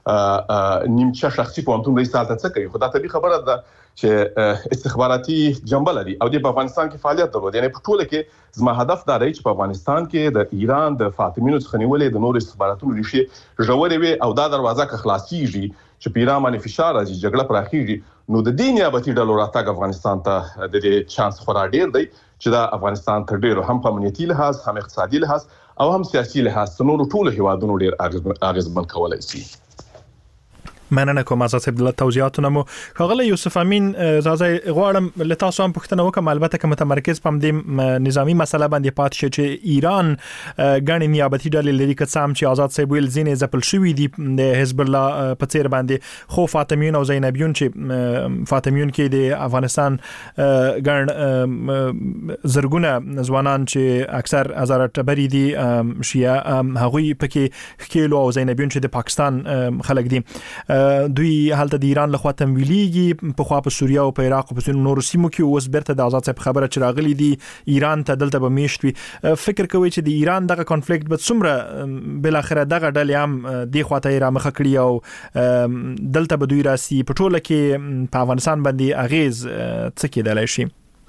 نیمچه شخصي پوهنتون رئیس حالت څه کوي. خو دا طبيعي خبره ده چې استخباراتي جنبه لري او د افغانستان کې فعالیت درلود. یعنی په ټوله کې زما هدف دا دی چې په افغانستان کې د ایران د فاطمینو څخه نیولې د نور استخباراتونو ریښې ژورې وي او دا دروازه که خلاصيږي چې په ایران باندې فشار راځي جګړه پراخیږي نو د دې نیابتي ډلو راتګ افغانستان ته د دې چانس خورا ډیر دی چې دا افغانستان تر ډیرو هم په امنیتي لحاظ هم اقتصادي لحاظ او هم سیاسي لحاظ نور ټول هیوادونو ډیر اغیزمن کولای شي. مننه کوم از عبدالله توضیحاتونه مو خغله یوسف امین زازای غواړم له تاسو هم پوښتنه وکم البته که متمرکز پم د نظامی مسله باندې پات شي چې ایران غنی نیابتي ډلې لري که سم چې آزاد سیب ویل زینې زپل شوې دي د حزب الله په څیر باندې خو فاطمیون او زینبیون چې فاطمیون کې د افغانستان ګڼ زرګونه ځوانان چې اکثر هزار ټبري دي شیعه هغوی پکې کېلو او زینبیون چې د پاکستان خلک دي دوی حالت د ایران لخوا تمویليږي په خوا په سوریه او په عراق او په نورو سیمو کې اوس برته د آزاد صاحب خبره چې راغلي دي ایران ته دلته به میشت وي. فکر کوي چې د ایران دغه کنفلیکټ به څومره بل اخره دغه ډلې هم د خواته را مخ کړی او دلته به دوی راسي په ټوله کې په افغانستان باندې اغیز څه کېدلی شي؟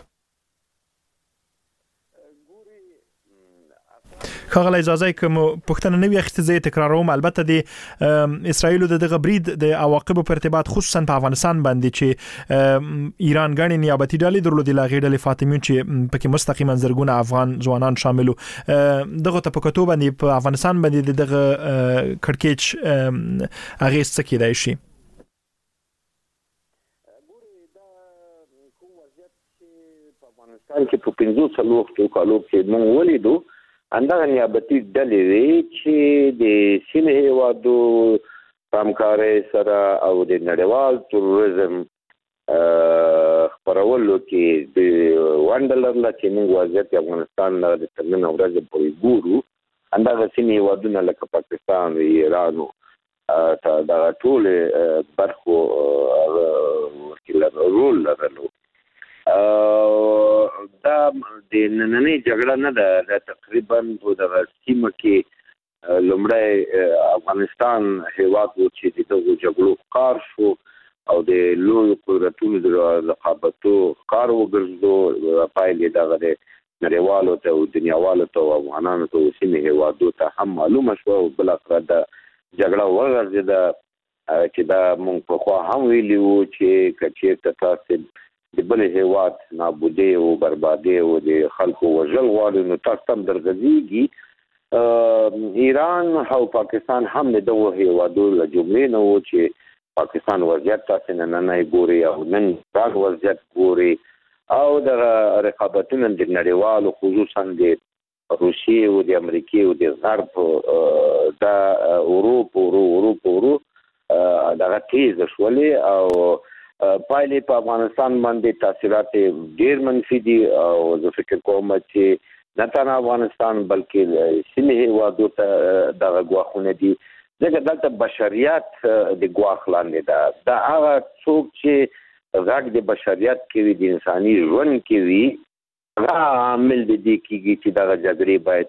خغله اجازه کوم پښتنه نوې اخته زه تکراروم البته د اسرایل د دغه برید د عواقب په ارتباط خصوصا په افغانستان باندې چې ایران غنی نیابتي ډلې درلودي لاغې ډلې فاطمیون چې پکې مستقیما زرګونه افغان ځوانان شاملو دغه ته په کتو باندې په افغانستان باندې دغه کړکېچ اغه څه کېدای شي؟ افغانستان کې په پنځو څلوېښتو کالو کې موږ ولیدو اندغه نیابتي ډلې وی چې د سیمه هیوادو همکارۍ سره او د نړیوال تروریزم خبرولو کې د وانډلر لا چې موږ وضعیت افغانستان د ترمن ورځ پورې ګورو اندغه سیمه هیوادونه لکه پاکستان او ایران ته د ټول برخو ورکړل رول لرلو. دا د نننۍ جګړه نه ده تقریبا د سیمه کې لومړی افغانستان هیواد و چې د جګړو ښکار شو او د لویو قدرتونو د رقابتو ښکار وګرځېدو پایلې دغه د نړیوالو ته او دنیاوالو ته او افغانانو ته سیمه هیوادو ته هم معلومه شوه او بالاخره د جګړه وغځېده چې دا موږ پخوا هم ویلي وو چې که چېرته تاسې د بل هیواد نابودي او بربادي او د خلکو وژل غواړي نو تاسو هم درغځيږي. ایران او پاکستان هم د دوه هیوادو له جملې نه وو چې پاکستان وضعیت تاسو نه نه ګوري او نن راغ وضعیت ګوري او د رقابتونو د نړیوالو خصوصا د روسیې او د امریکای او د غرب د اروپا او اروپا او دغه تیز شولې او پایلې په افغانستان باندې تاثیرات ډېر منفي دي او زه فکر کوم چې نه تنها افغانستان بلکې سیمه هیوادو ته دغه ګواښونه دي ځکه دلته بشریت د ګواښ لاندې ده. دا هغه څوک چې غږ د بشریت کې وي د انساني ژوند کې وي هغه عامل د دې کېږي چې دغه جګړې باید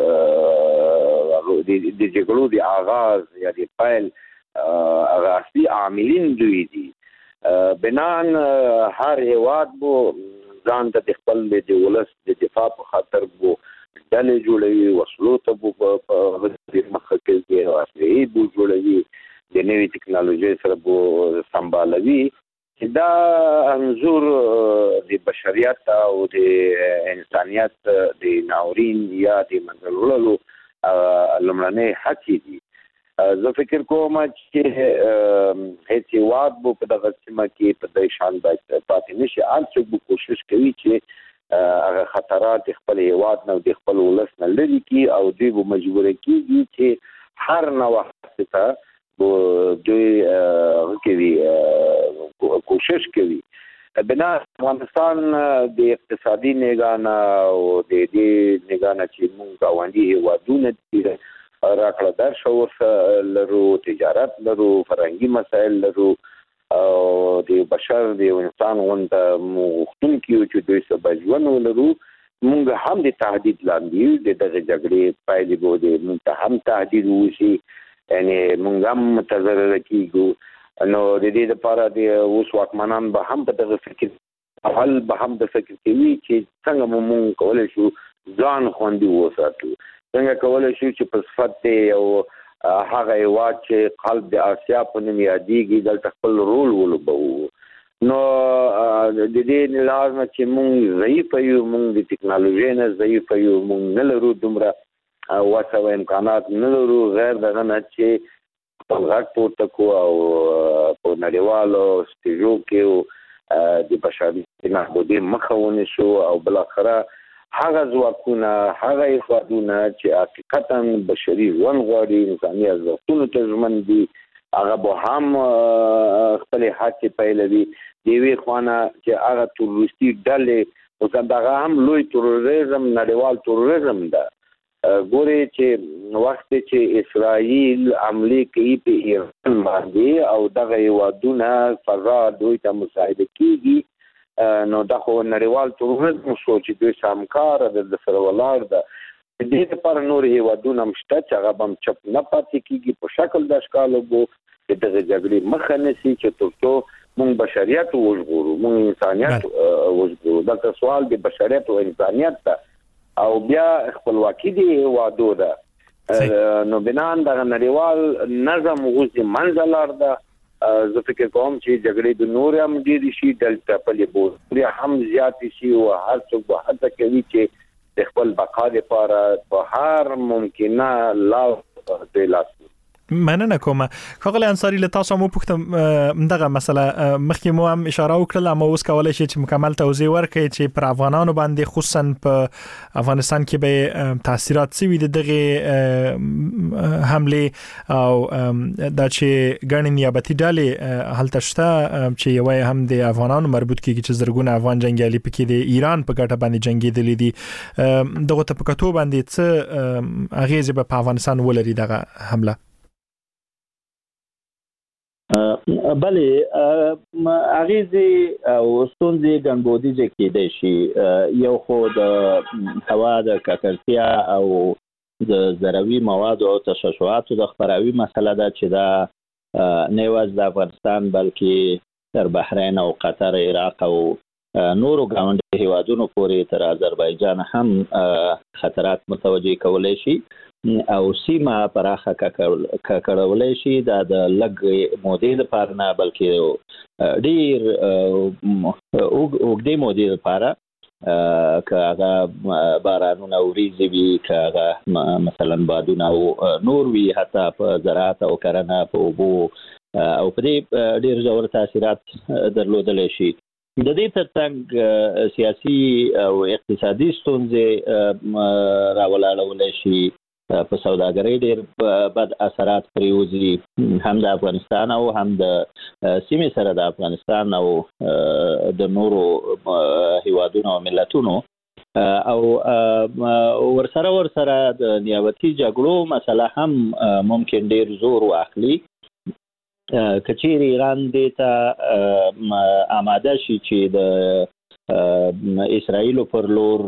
د جګړو د آغاز یا د پیل هغه اصلي عاملین دوی دي. بنان هر هیواد بو ځان ته خپل د ولس د دفاع په خاطر بو ډلې جوړوي وسلو ته بو په مخه کې او اصلي بو جوړوي د نوې ټکنالوژي سره بو سمبالوي چې دا انظور د بشریت او د انسانيت د ناورین یا د منځلولو لمړنۍ هڅې دي. زه فکر کوم چې هیڅ هیواد به په دغه سیمه کې په دې شان باید پاتې نشي. هر څوک به کوشش کوي چې هغه خطرات خپل هیواد نه د خپل ولس نه لري کړي او دوی به مجبور کېږي چې هر نوع څه دوی کوي کوشش کوي. بنا افغانستان د اقتصادي نگاه او د دې نگاه چې موږ غواړي هیوادونه دي راکړه درشه ورسره لرو تجارت لرو فرهنګي مسایل لرو او د بشر د انسان غونډه مختونکي چې دوی سبا ژوند ولرو موږ هم د تهدید لاندې د دغه جګړې پایلې به د موږ هم تهدید وشي یعنی موږ هم متضرر کیږو نو د دې لپاره د اوس واکمنان به هم په دغه فکر اول به هم د فکر کوي چې څنګه موږ کولای شو ځان خوندي وساتو څنګه کولای شو چې په صفت یو هغه هیواد چې قلب د آسیا په نوم یادېږي دلته خپل رول ولوبو نو د دې لازم چې موږ ضعیف یو، موږ د ټکنالوژي نه ضعیف یو، موږ نه لرو دومره وسه او امکانات نه لرو غیر دغه نه چې خپل غږ پورته کو او په نړیوالو سټیجو کې د بشري نابودي مخه ونیسو او بالاخره هغه ځواکونه هغه افرادونه چې حقیقتا بشري ژوند غواړي، انساني ارزښتونو ته ژمن دي، هغه به هم خپل هڅې پیلوي. د یوې خوا نه چې هغه تروریستي ډلې اوس دغه هم لوی تروریزم نړیوال تروریزم ده. ګورې چې وخت چې اسرائیل حملې کوي په ایران باندې او دغه هیوادونه فضا دوی ته مساعده کیږي، نو دا خو نړیوال تروریزم شو چې دوی سامکار د سره ولاړ ده. د دې لپاره نور هیوادونه هم شته چې هغه به هم چپ نه پاتې کیږي، په شکل د اشکالو به د دغه جګړې مخه نیسي چې تر څو موږ بشریت وژغورو، موږ انسانیت وژغورو. دلته سوال د بشریت او انسانیت ته او بیا خپلواکي دی هیوادو ده. نو بنان دغه نړیوال نظم غوښتي منځلار ده. زه فکر کوم چې جګړې د نور هم ډېرې شي، دلته پلې بورې هم زیاتې شي او هر څوک به هڅه کوي چې د خپل بقا لپاره په هر ممکنه لار په لاس مننه کوم. ښاغلی انصاري له تاسو مو پوښتم دغه مسله مخکې مو هم اشاره وکړه، اما اوس کولای شي چې مکمل توضیح ورکړئ چې پر افغانانو باندې خصوصا په افغانستان کې به تاثیرات څه وي د دغه حمله او دا چې ګڼ نیابتي ډلې هلته شته چې یو هم د افغانانو مربوط کیږي چې زرګونه افغان جنگیالي پکې د ایران په ګټه باندې جنگیدلي دي. دغه ته په کتو باندې څه اغیزه به په افغانستان ولري دغه حمله؟ بله اغیزې او ستونزې ګڼبودیزې کېدای شي. یو خو د هوا د ککړتیا او د ضروي موادو او تشعشعاتو د خپراوي مسله ده چې دا نه یوازې د افغانستان بلکې تر بحرین او قطر، عراق او نورو ګاونډي هیوادونو پورې تر آذربایجان هم خطرات متوجه کولی شي او سیمه پراخه کړولای شي. دا د لږ مودې لپاره نه بلکې ډیر اوږدې مودې لپاره، که هغه بارانونه وریځې وي، که هغه مثلا بادونه او نور وي، حتی په زراعت او کرنه په اوبو او په دې ډیر ژور تاثیرات درلودلی شي. د دې ترڅنګ سیاسي او اقتصادي ستونزې راولاړولی شي، په سوداګرۍ ډېر بد اثرات پریوزي، هم د افغانستان او هم د سیمې سره د افغانستان او د نورو هیوادونو او ملتونو، او ورسره ورسره د نیابتي جګړو مسله هم ممکن ډېر زور واخلي. که چیرې ایران دې ته آماده شي چې د اسرائیلو پر لور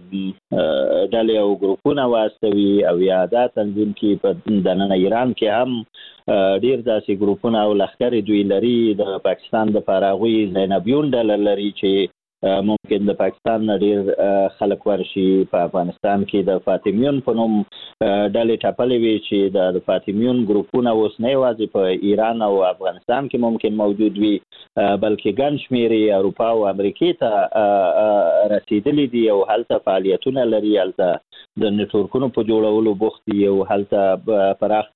ډلې او ګروپونه واستوي او یا دا تنظیم کې په دننه ایران کې هم ډیر داسې ګروپونه او لښکرې دوی لري. د پاکستان دپاره هغوی زینبیون ډله لري چې ممکن د پاکستان نه ډیر خلک ورشي. په افغانستان کې د فاطمیون په نوم ډلې ټاپلې وي چې د فاطمیون ګروپونه اوس نه یوازې په ایران او افغانستان کې ممکن موجود وي، بلکې ګڼ شمېرې اروپا او امریکې ته رسیدلي دي او هلته فعالیتونه لري، هلته د نیټورکونو په جوړولو بوخت دي او هلته پراخ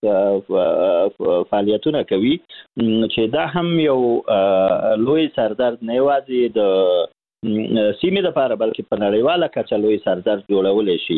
فعالیتونه کوي، چې دا هم یو لوی سردرد نه یوازې د سیمې لپاره بلکې په نړیواله کچه لوی سردرد جوړولی شي.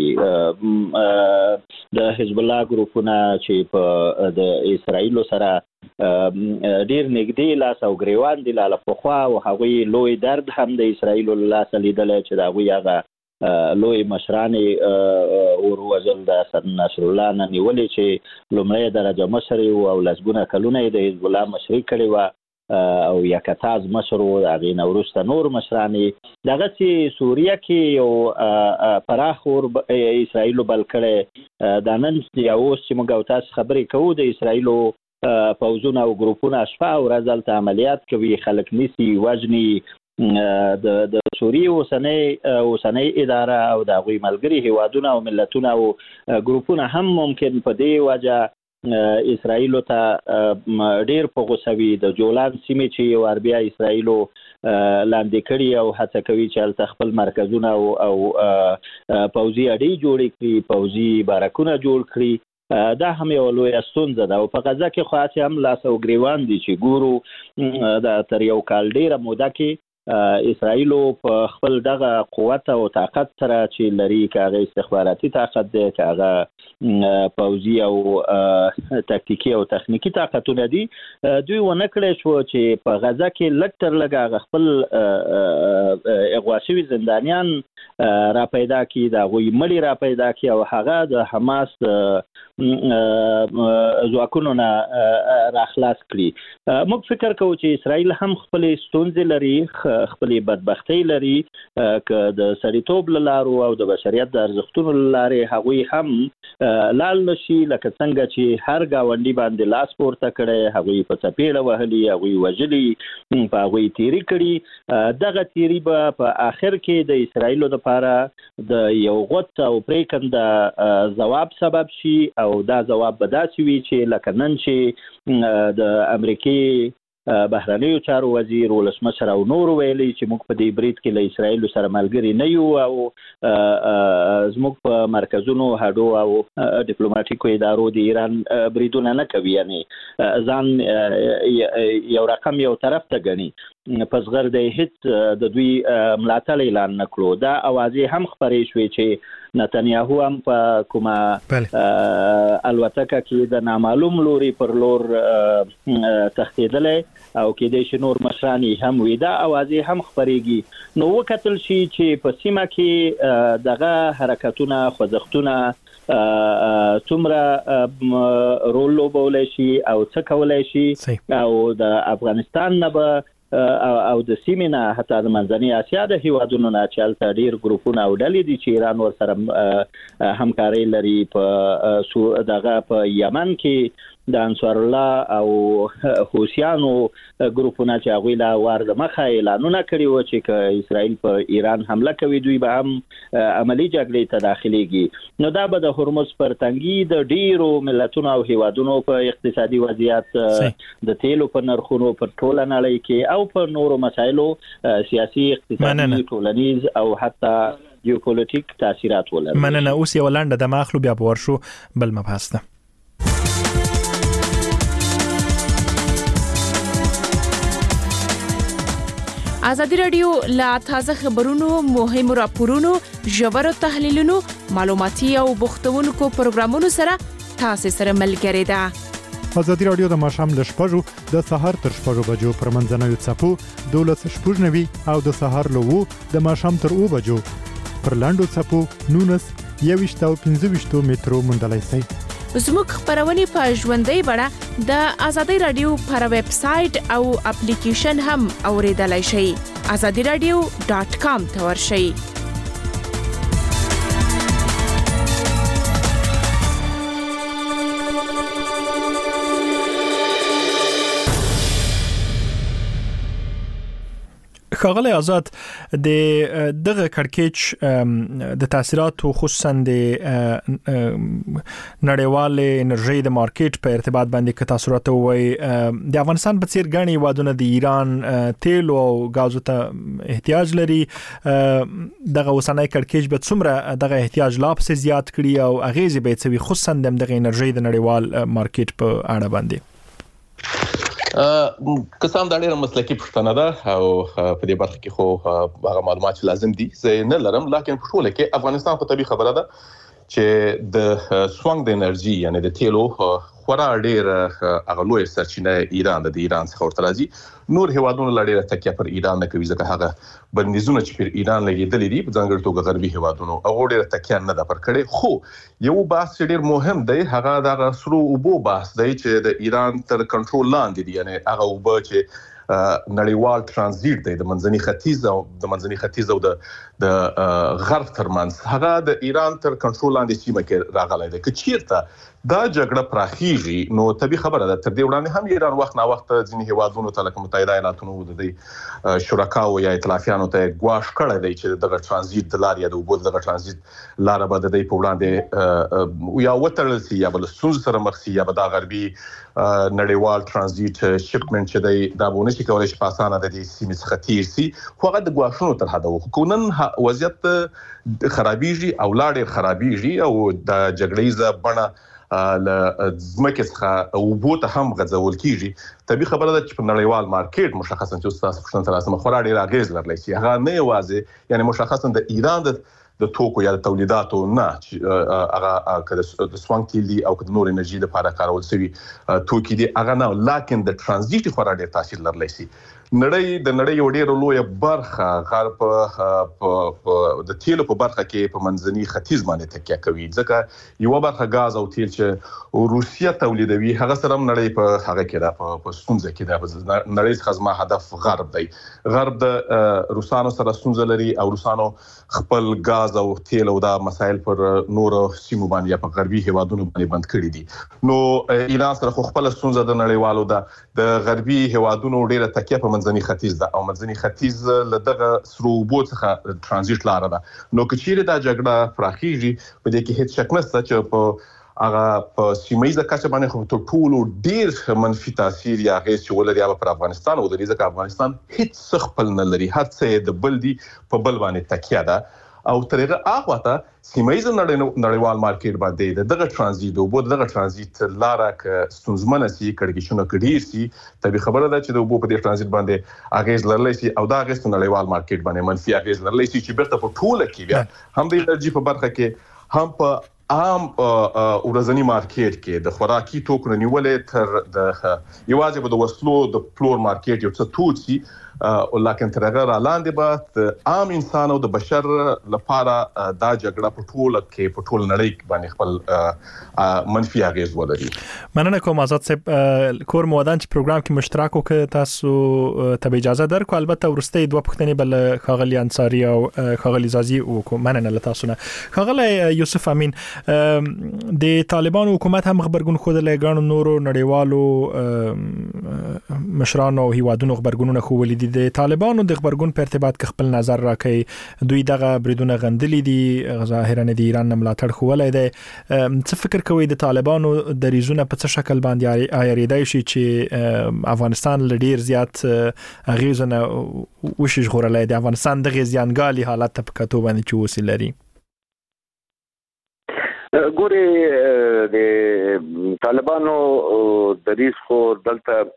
د حزب الله ګروپونه چې په د اسرائیلو سره ډیر نږدې لاس او ګریوان دي له پخوا، او هغوی لوی درد هم د اسرائیلو له لاسه لیدلی چې د هغوی هغه لوی مشرانې وروژل د حسن نصرالله نه نیولې چې لومړی درجه مشر و او لسګونه کلونه یې د حزب الله مشري کړې وه او یکتاز مشر و، د هغې نه وروسته نور مشرانې. دغسې سوریه کې یو پراخ اور اسرائیلو بل کړی. دا نن یا اوس چې موږ او تاسو خبرې کوو، د اسرائیلو پوځونه او ګروپونه شپه او ورځ هلته عملیات کوي، خلک نیسي، وژني. د د سوریې اوسنۍ اوسنۍ اداره او د هغوی ملګري هیوادونه او ملتونه او ګروپونه هم ممکن په دې وجه اسرائیلو ته ډیر په غوسه وي. د جولان سیمې چې یو بیا اسرائیلو لاندې کړي او هڅه کوي چې هلته خپل مرکزونه او او پوځي اډې جوړې کړي، پوځي بارکونه جوړ کړي. دا هم یو لوی ستونزه ده او په غزا کې خو هڅې هم لاس او ګریوان دي چې ګورو د تر یو کال ډیره موده کې اسرائیل په خپل دغه قوت او طاقت سره چې لري، کاغه استخباراتي طاقت دی، کاغه پوځي او تاکتیکي او تخنیکی طاقتونه دي، دوی ونه کړی شو چې په غزا کې لږ تر لږه خپل اغوا شوي زندانیان را پیدا کړي، د هغوی مړي را پیدا کړي او هغه د حماس ځواکونو نه راخلاص کړي. موږ فکر کوو چې اسرائیل هم خپل ستونزې لري، خپلې بدبختۍ لري، که د سړیتوب له لارو او د بشریت د ارزښتونو له لارې هغوی هم لال نشي، لکه څنګه چې هر ګاونډي باندې لاس پورته کړی، هغوی په څپېړه وهلي، هغوی وژلي، په هغوی تیری کړي. دغه تیری به په آخر کې د اسرائیلو لپاره د یو غوت او پریکنده ځواب سبب شي او دا ځواب به داسې وي چې لکه نن چې د امریکې بهرنیو چارو وزیر ولسمشر او نور ویلي چې موږ په دې برید کې له اسرائیل سره ملګري نه یو او زموږ په مرکزونو هډو او ډیپلوماټیکو ادارو د ایران بریدونه نه کوي، یعنی ځان یو رقم یو طرف ته ګڼي، پس غیر د هیڅ د دوی ملاتړ اعلان نکړو. دا اوازې هم خپرې شوې چې نتنیاهو هم په کومه الوتکه کې د نامعلوم لوري پر لور تښتېدلی او کېدای شي نور مشران یې هم وي. دا اوازې هم خپرېږي. نو وکتل شي چې په سیمه کې دغه حرکتونه، خوځښتونه څومره رول لوبولی شي او څه کولی شي او د افغانستان نه به او د سیمې نه حتی د منځنۍ اسیا د هیوادونو نه چې هلته ډېر ګروپونه او ډلې دي چې ایران ورسره همکارۍ لري. په دغه په یمن کې د انصار الله او حوثیانو ګروپونه چې هغوی لا وار د مخه اعلانونه کړي وو چې که اسرائیل په ایران حمله کوي دوی به هم عملي جګړې ته داخليږي. نو دا به د هرمز پر تنګي د ډیرو ملتونو او هیوادونو په اقتصادي وضعیت، د تیلو په نرخونو، پر ټوله نړۍ کې او په نورو مسایلو سیاسي، اقتصادي، ټولنیز او حتی جیوپولیټیک تاثیرات ولري. مننه. اوس یو لنډه د ماخلو بیا ورشو بل مبحث ده. ازادي رادیو لا تازه خبرونو، مهمو راپورونو، ژورو تحلیلونو، معلوماتي او بوختونکو پروګرامونو سره تاسو سره ملګری ده. ازادي رادیو د ماښام له شپږو د سهار تر شپږو بجو پر منځنوي څپو دولس شپږ نوي او د سهار له وو د ماښام تر اوه بجو پر لاندو څپو نونس یويشت او پنځه ویشت مترو موندلای شئ. زموږ خبرونه په ژوندۍ بڼه د ازادي رادیو پر ویب سټ او اپلیکیشن هم اوریدلای شئ. azadi radio dot com ته ورشئ. ښاغلی آزاد، د دغه کړکېچ د تاثیراتو خصوصا د نړیوال انرژي د مارکیټ په ارتباط باندې که تاسو راته ووایي، د افغانستان په څیر ګڼې هیوادونه د ایران تیلو او غازو ته احتیاج لري. دغه اوسنی کړکېچ به څومره دغه احتیاج لا پسې زیات کړي او اغیزې به یې څه وي، خصوصا د دغه انرژي د نړیوال مارکیټ په اړه باندې؟ قسم دا ډیره مسلکی پښتنه ده او په دې برخه کې خو هغه معلومات لازم دي زه نه لرم، لکه په ټوله کې افغانستان خو طبيعي خبره ده چې د سوانګ د انرژي یعنی د تیلو خورا ډیر هغه لوی سرچینه ایران د ایران څخه ورته راځي. نور هیوادونو لړۍ تکیه پر ایران نه کوي ځکه هغه بندیزونه چې پر ایران لګیدلې دي په ځانګړي توګه غربي هیوادونو هغه ډیر تکیه نه ده پر کړې. خو یو بحث ډیر مهم دی، هغه د سرو اوبو بحث دی چې د ایران تر کنټرول لاندې دي، یعنی هغه اوبه چې نړیوال ترانزیت دی د منځني ختیځ او د منځني ختیځ او د د غرب ترمنځ هغه د ایران تر کنټرول لاندې سیمه کې راغلی دی. که چیرته دا جګړه پراخیږي نو طبيعي خبره ده تر دې وړاندې هم ایران وخت نا وخت ځینې هیوادونو ته لکه متحده ایالاتونو د دې شرکاو یا ائتلافیانو ته ګواښ کړی دی چې دغه ترانزیت د لارې د وبود دغه ترانزیت لار به د دې په وړاندې یا وتړل شي یا بل ستونزې سره مخ شي یا به د غربي نړیوال ترانزیت شپمنټ چې دی دا به نشي کولای چې په اسانه د دې سیمې څخه تیر شي. خو هغه د ګواښونو تر حده وو. نن وضعیت خرابېږي او لا ډېر خرابېږي او د جګړې بڼه ل ځمکه څخه وبو ته هم غځول کیږي. طبيعي خبره ده چې په نړیوال مارکیټ مشخصا چې تاسو پښتون تر اسمه خورا ډیر اغیز لرلی شي. هغه نه یوازې یعنی مشخصا د ایران د د توکو یا د تولیداتو نه هغه کده د سوانګ تیل دي او کده نور انرژي لپاره کارول شوی توکي دي هغه نه لکن د ترانزیت خورا ډیر تاثیر لرلی شي. نړۍ د نړۍ یو ډیر لوی برخه غرب د تیلو په برخه کې په منځني ختیځ باندې تکیه کوي ځکه یو برخه غاز او تیل چې روسیا تولیدوي هغه سره نړۍ په هغه کې را په ستونزه کې ده. نړۍ څخه زما هدف غرب دی. غرب د روسانو سره ستونزه لري او روسانو خپل غاز او تیل او دا مسایل پر نور سیمو باندې یا په غربي هیوادونو باندې بند کړی دي. نو ایران سره خو خپل ستونزه د نړیوالو ده. د غربي هیوادونو ډیره تکیه په منځني ختیځ ده او منځني ختیځ له دغه سرو اوبو څخه ترانزیت لاره ده. نو که چیرې دا جګړه پراخیږي په دې کې هیڅ شک نشته چې په هغه په سیمایي کچه باندې خو ټول ټول ډیر منفي تاثیر یا هغه چې ولري هغه پر افغانستان او د دې ځکه افغانستان هیڅ خپل نه لري. هر څه د بل دی په بل باندې تکیه ده او ترغه هغه ته سیمایي نړیوال مارکیټ باندې دغه ترانزیت او بده دغه ترانزیت لاره ک ستونزمنه سي کړکېشونه کډیر سي. طبي خبره ده چې د وبو په دې ترانزیت باندې اغیز لرلی سي او دا اغیز نړیوال مارکیټ باندې منفي اغیز لرلی سي چې بیرته په ټوله کې بیا هم د انرژي په برخه کې هم په عام ورځنی مارکیټ کې د خوراکي توکو نیولې تر د یوازې د وسلو د پلور مارکیټ یو څه توڅي او لکه ترغه را لاندې به عام انسان او د بشر لپاره دا جګړه په ټوله کې په ټول نړۍ باندې خپل منفي اغیز ولري. مننه کوم آزاد صاحب. کور مودان چې پروګرام کې مشترک وکړ تاسو ته اجازه درکو. البته ورسته دوه پښتنې بل خاغلی انصاری او خاغلی زازی او مننه له تاسو نه. خاغلی یوسف امین د طالبان حکومت هم خبرګون خود له ګڼو نورو نړیوالو مشرانو او هیوادونو خبرګونونه خو ولې د طالبانو د خبرګون په ارتباط کې خپل نظر راکړي. دوی دغه بریدونه غندلي دي ظاهرا د ایران نه ملاتړ خوولای دی. څه فکر کوي د طالبانو د ریزونه په څه شکل باندې آیریدای شي چې افغانستان لډیر زیات غیزونه وشي ژغورلای دی افغانستان د غزيانګالي حالت په کتو باندې چې وسیل لري؟ ګوري د طالبانو د ریس خو دلته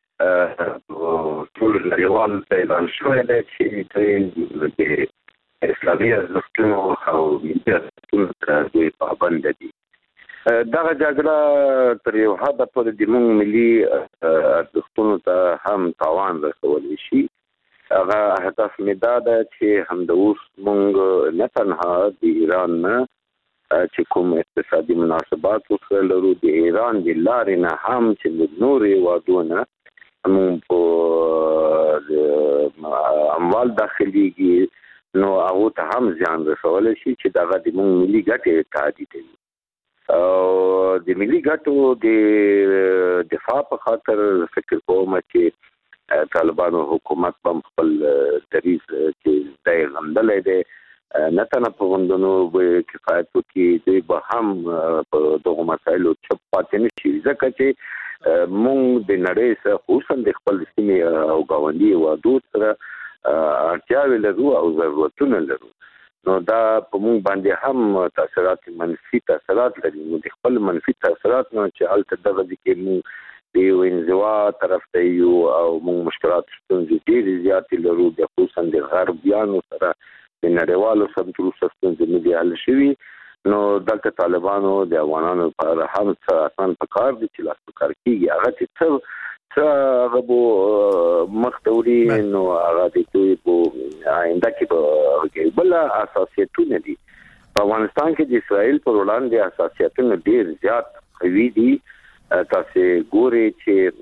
ټول نړیوال اعلان شوی دی چې د اسلامي ارزښتونو او ملي ارزښتونو ته دوی پابند دي. دغه جګړه تر یو حده پورې د موږ ملي ارزښتونو ته هم تاوان رسولی شي. هغه هدف مې دا ده چې همدا اوس موږ نه تنها د ایران نه چې کوم اقتصادي مناسبات ورسره لرو د ایران د لارې نه هم چې د نورو هیوادونو موږ په اموال داخليږي نو هغه ته هم ځان رسول شي چې دغه د موږ ملي ګټې تعدید دي او د ملي ګټو د دفاع په خاطر فکر کوم چې طالبانو حکومت په خپل دریز چې دای غندلې ده نه تنه په غندونو به کفایت وکړي دوی به هم په دغه مسایلو چپ پاتې نشي ځکه چې مونږ د نړۍ سره خصوصا د خپل سیمې او ګاونډي هیوادو سره اړتیاوې لرو او ضرورتونه لرو. نو دا په مونږ باندې هم تاثیرات منفي تاثیرات لري. نو د خپل منفي تاثیرات نه چې هلته دغه کې مونږ د یو انزوا طرف ته یو او مونږ مشکلات ستونزې ډېرې زیاتې لرو د خصوصا د غربیانو سره د نړیوالو سره ستونزې نه دي حل شوي. نو دلته طالبانو د افغانانو لپاره هم څه اسان پکار دي چې لاس پکار کیږي هغه چې څه څه غو مختوري نو هغه د دوی په آینده کې به بل اساسیتونه دي. په افغانستان کې د اسرائیل پر وړاندې اساسیتونه ډیر زیات قوي دي. تاسو ګورئ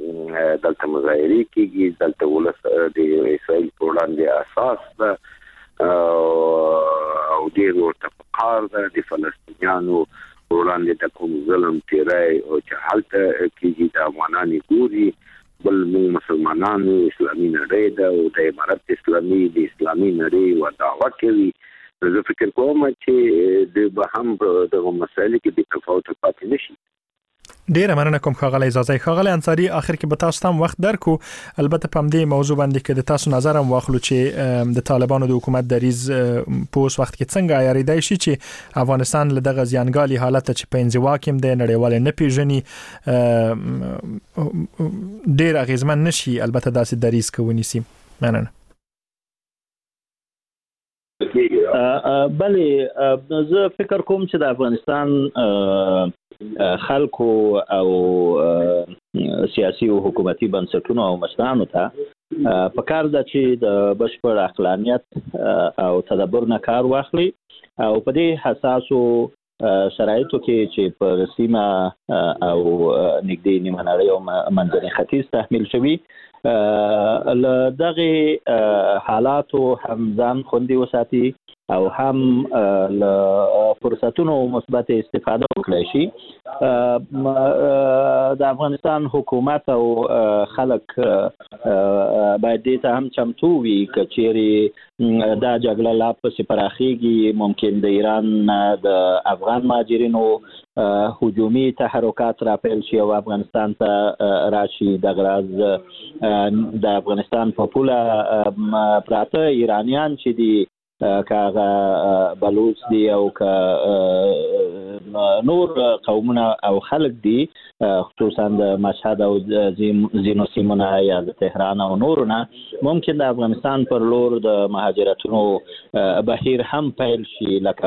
چې دلته مظاهرې کیږي دلته ولس د اسرائیل پر وړاندې اساس او ډیر ورته فقار ده د فلسطینیانو وړاندې د کوم ظلم تیرای او چې حالت کېږي د افغانانو ګوري بل موږ مسلمانانو اسلامي نړۍ ده او د امارت اسلامي د اسلامي نړۍ و دعوه کوي. زه فکر کوم چې د به هم د مسایلو کې د تفاوت پاتې نشي. ډیره مننه کوم ښاغلی اجازه ښاغلی انصاری. اخر کې به تاسو ته وخت درکو، البته په دې موضوع باندې کې د تاسو نظر هم واخلو چې د طالبانو د حکومت دریز په اوس وخت کې څنګه عیاریدای شي چې افغانستان له دغه زیانګالي حالت چې په انزوا کې د نړیوال نه پیژني ډیر اغیزمن نشي، البته داسې دریز کوونی سي. مننه. بله زه فکر کوم چې د افغانستان خلکو او سیاسي او حکومتي بنسټونو او مشرانو ته پکار ده چې د بشپړ عقلانیت او تدبر نه کار واخلي او په دې حساسو شرایطو کې چې په سیمه او نږدې نیمه نړۍ او منځني ختیځ تحمیل شوي له دغه حالاتو هم ځان خوندي وساتي او هم له فرصتونو مثبت استفاده وکړي شي. د افغانستان حکومت او خلک باید دې ته هم چمتو وي که چیرې دا جګړه لا پسې پراخیږي، ممکن د ایران د افغان مهاجرینو هجومي تحرکات راپیل شي او افغانستان ته راشي. دغه راز د افغانستان په پوله پراته ایرانیان چې دي که هغه بلوچ دي او که نور قومونه او خلک دي، خصوصا د مشهد او ځینو سیمونه یا د تهران او نورونه، ممکن د افغانستان پر لور د مهاجرتونو بهیر هم پیل شي، لکه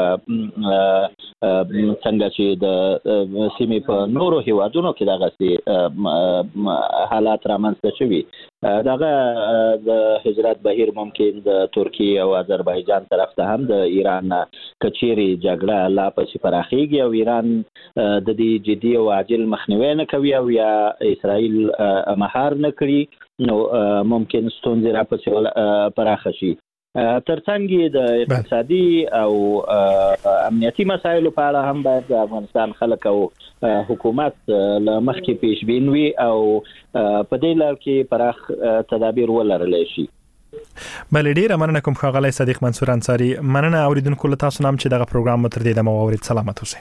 څنګه چې د سیمې په نورو هیوادونو کې دغسې حالات رامنځته شوي. دغه د هجرت بهیر ممکن د ترکیه او آذربایجان طرف ته هم د ایران که چیرې جګړه لا پسې پراخیږي او ایران د دې جدي او عاجل مخنیوی نه کوي او یا اسرائیل مهار نه کړي، نو ممکن ستونزې را پسې پراخه شي. ترڅنګ د اقتصادي او امنیتي مسایلو په اړه هم باید د افغانستان خلک او حکومت له مخکې پیشبین وي او په دې لار کې پراخ تدابیر ولرلی شي. بله ډیره مننه کوم ښاغلی صدیق منصور انصاری. مننه اوریدونکو له تاسو نه هم چې دغه پروګرام مو تر دې دمه واورید. سلامت اوسئ.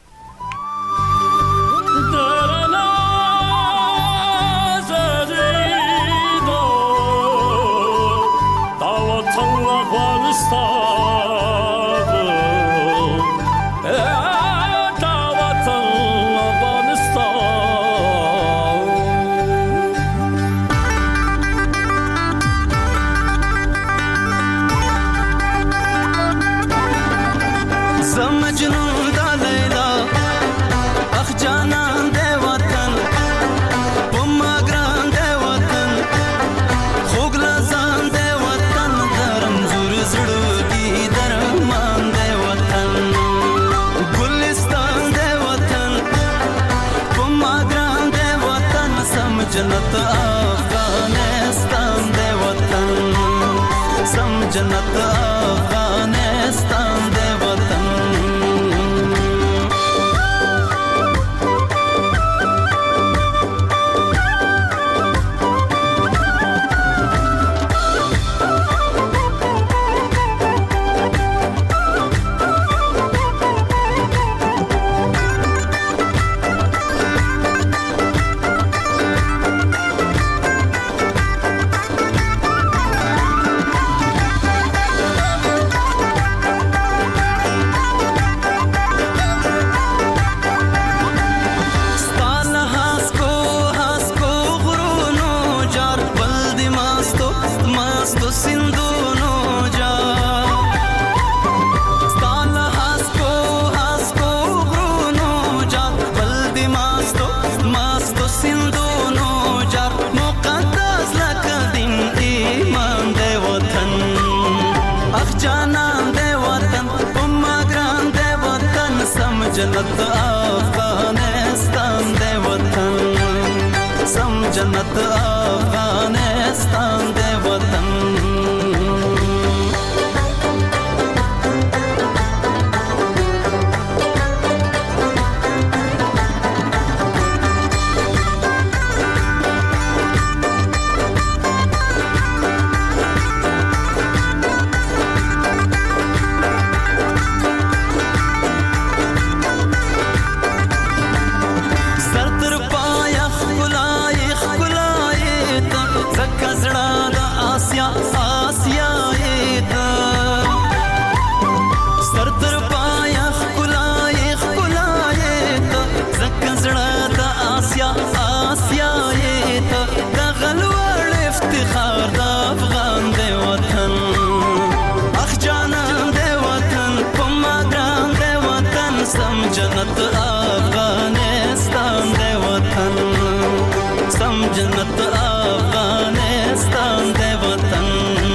جنت افغانستان دے وطن، سم جنت افغانستان دے وطن. جنت افغانستان دے وطن، سم جنت افغانستان دے وطن. سم جنت افغانستان دی وطن سم جنت افغانستان دی وطن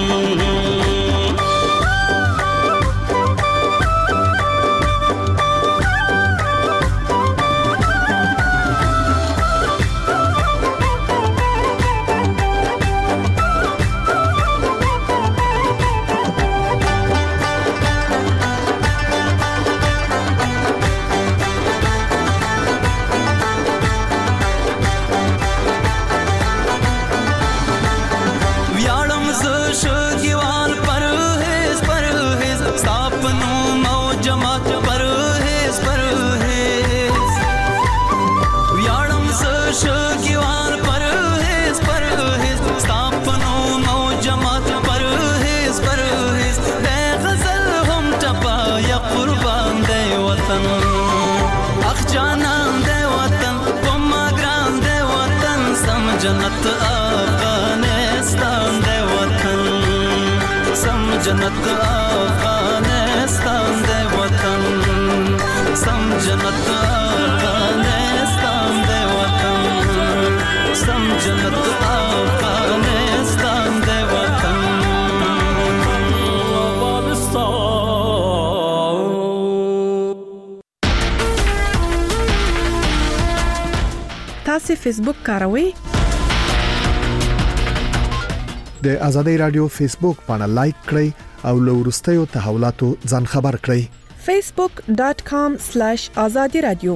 جنت افغانستان دی وطن سم جنت افغانستان دی وطن سم جنت افغانستان دی وطن سم جنت افغانستان دی وطن تاسو فیسبوک کاروئ؟ د آزادۍ رادیو فیسبوک باندې لایک کړئ او له وروستیو تحولاتو ځان خبر کړئ facebook dot com slash azadi radio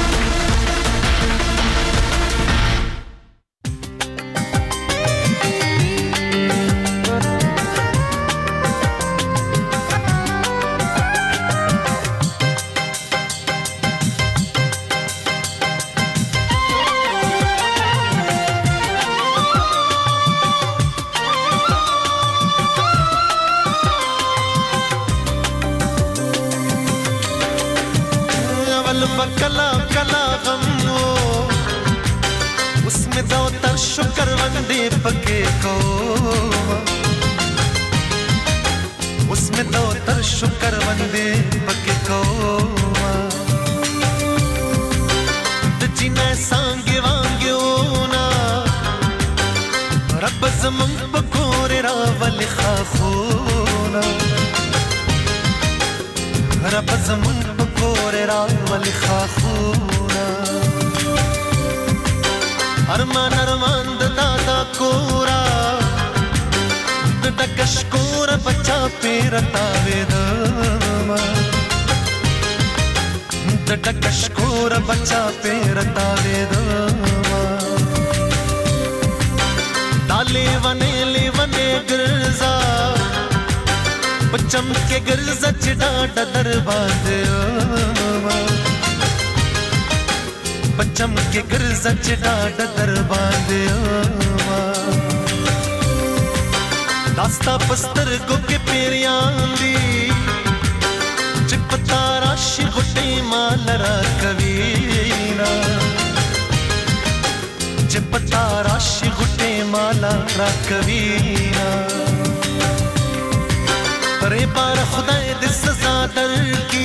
कला कला गम हो उसमें दो तर शुक्र वंदे पके को उसमें दो तर शुक्र वंदे पके को जिन्हें सांगे वांगे ना रब ज़मन पकोरे रावल खाखोना रब ज़मन پکوره را ولی خاخونا ارمان ارمان د دادا کورا د دکش کورا بچا پیرتا ویدما د دکش کورا بچا پیرتا ویدما دالی ونه لی ونه گرزا बचम के गिरज चिड़ा डदर बांधियो बचम के गिरज चिड़ा डदर बांधियो दास्ता बस्तर को के पेरियांदी चिपता राशि गुटे मालरा कवीना चिपता राशि गुटे मालरा कवीना रे बार खुदाए दे सजा दर की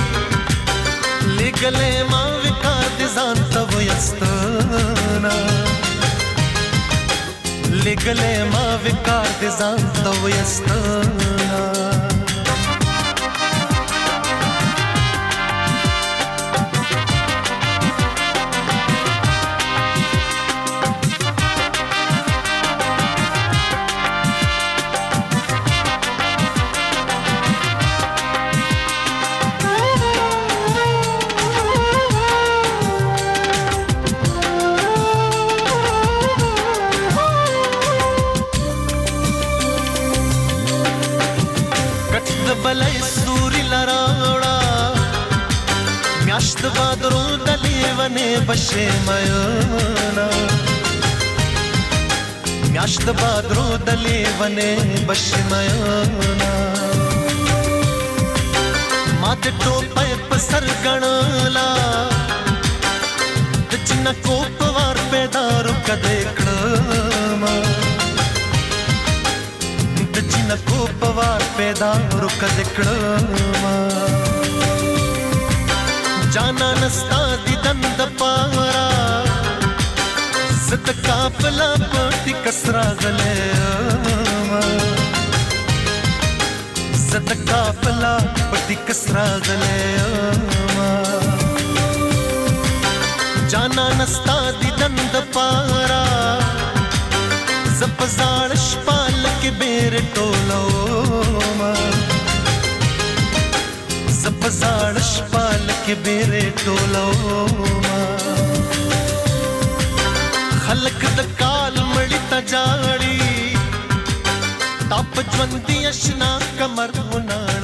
ले गले मां विकार दे जान तब यस्तना ले गले मां विकार दे जान तब यस्तना बलय सूरी लराड़ा म्याश्त बादरों दलीवने बशे मयोना म्याश्त बादरों दलीवने बशे मयोना माते टोपे पसर गणला जिन्ना कोपवार पैदारू कदेकड़मा जिन्ना कोपवार पैदारू कदेकड़मा जाना नस्ता दिदन द पारा زد काफला पटी कसरा गले زد काफला पटी कसरा गले जाना नस्ता दिदन द पारा زپزاړ شپال کې بیر ټولو ما زپزاړ شپال کې بیر ټولو ما خلق د کال مړی تا جاړي تاپ ژوند دی اشنا کمر وناړي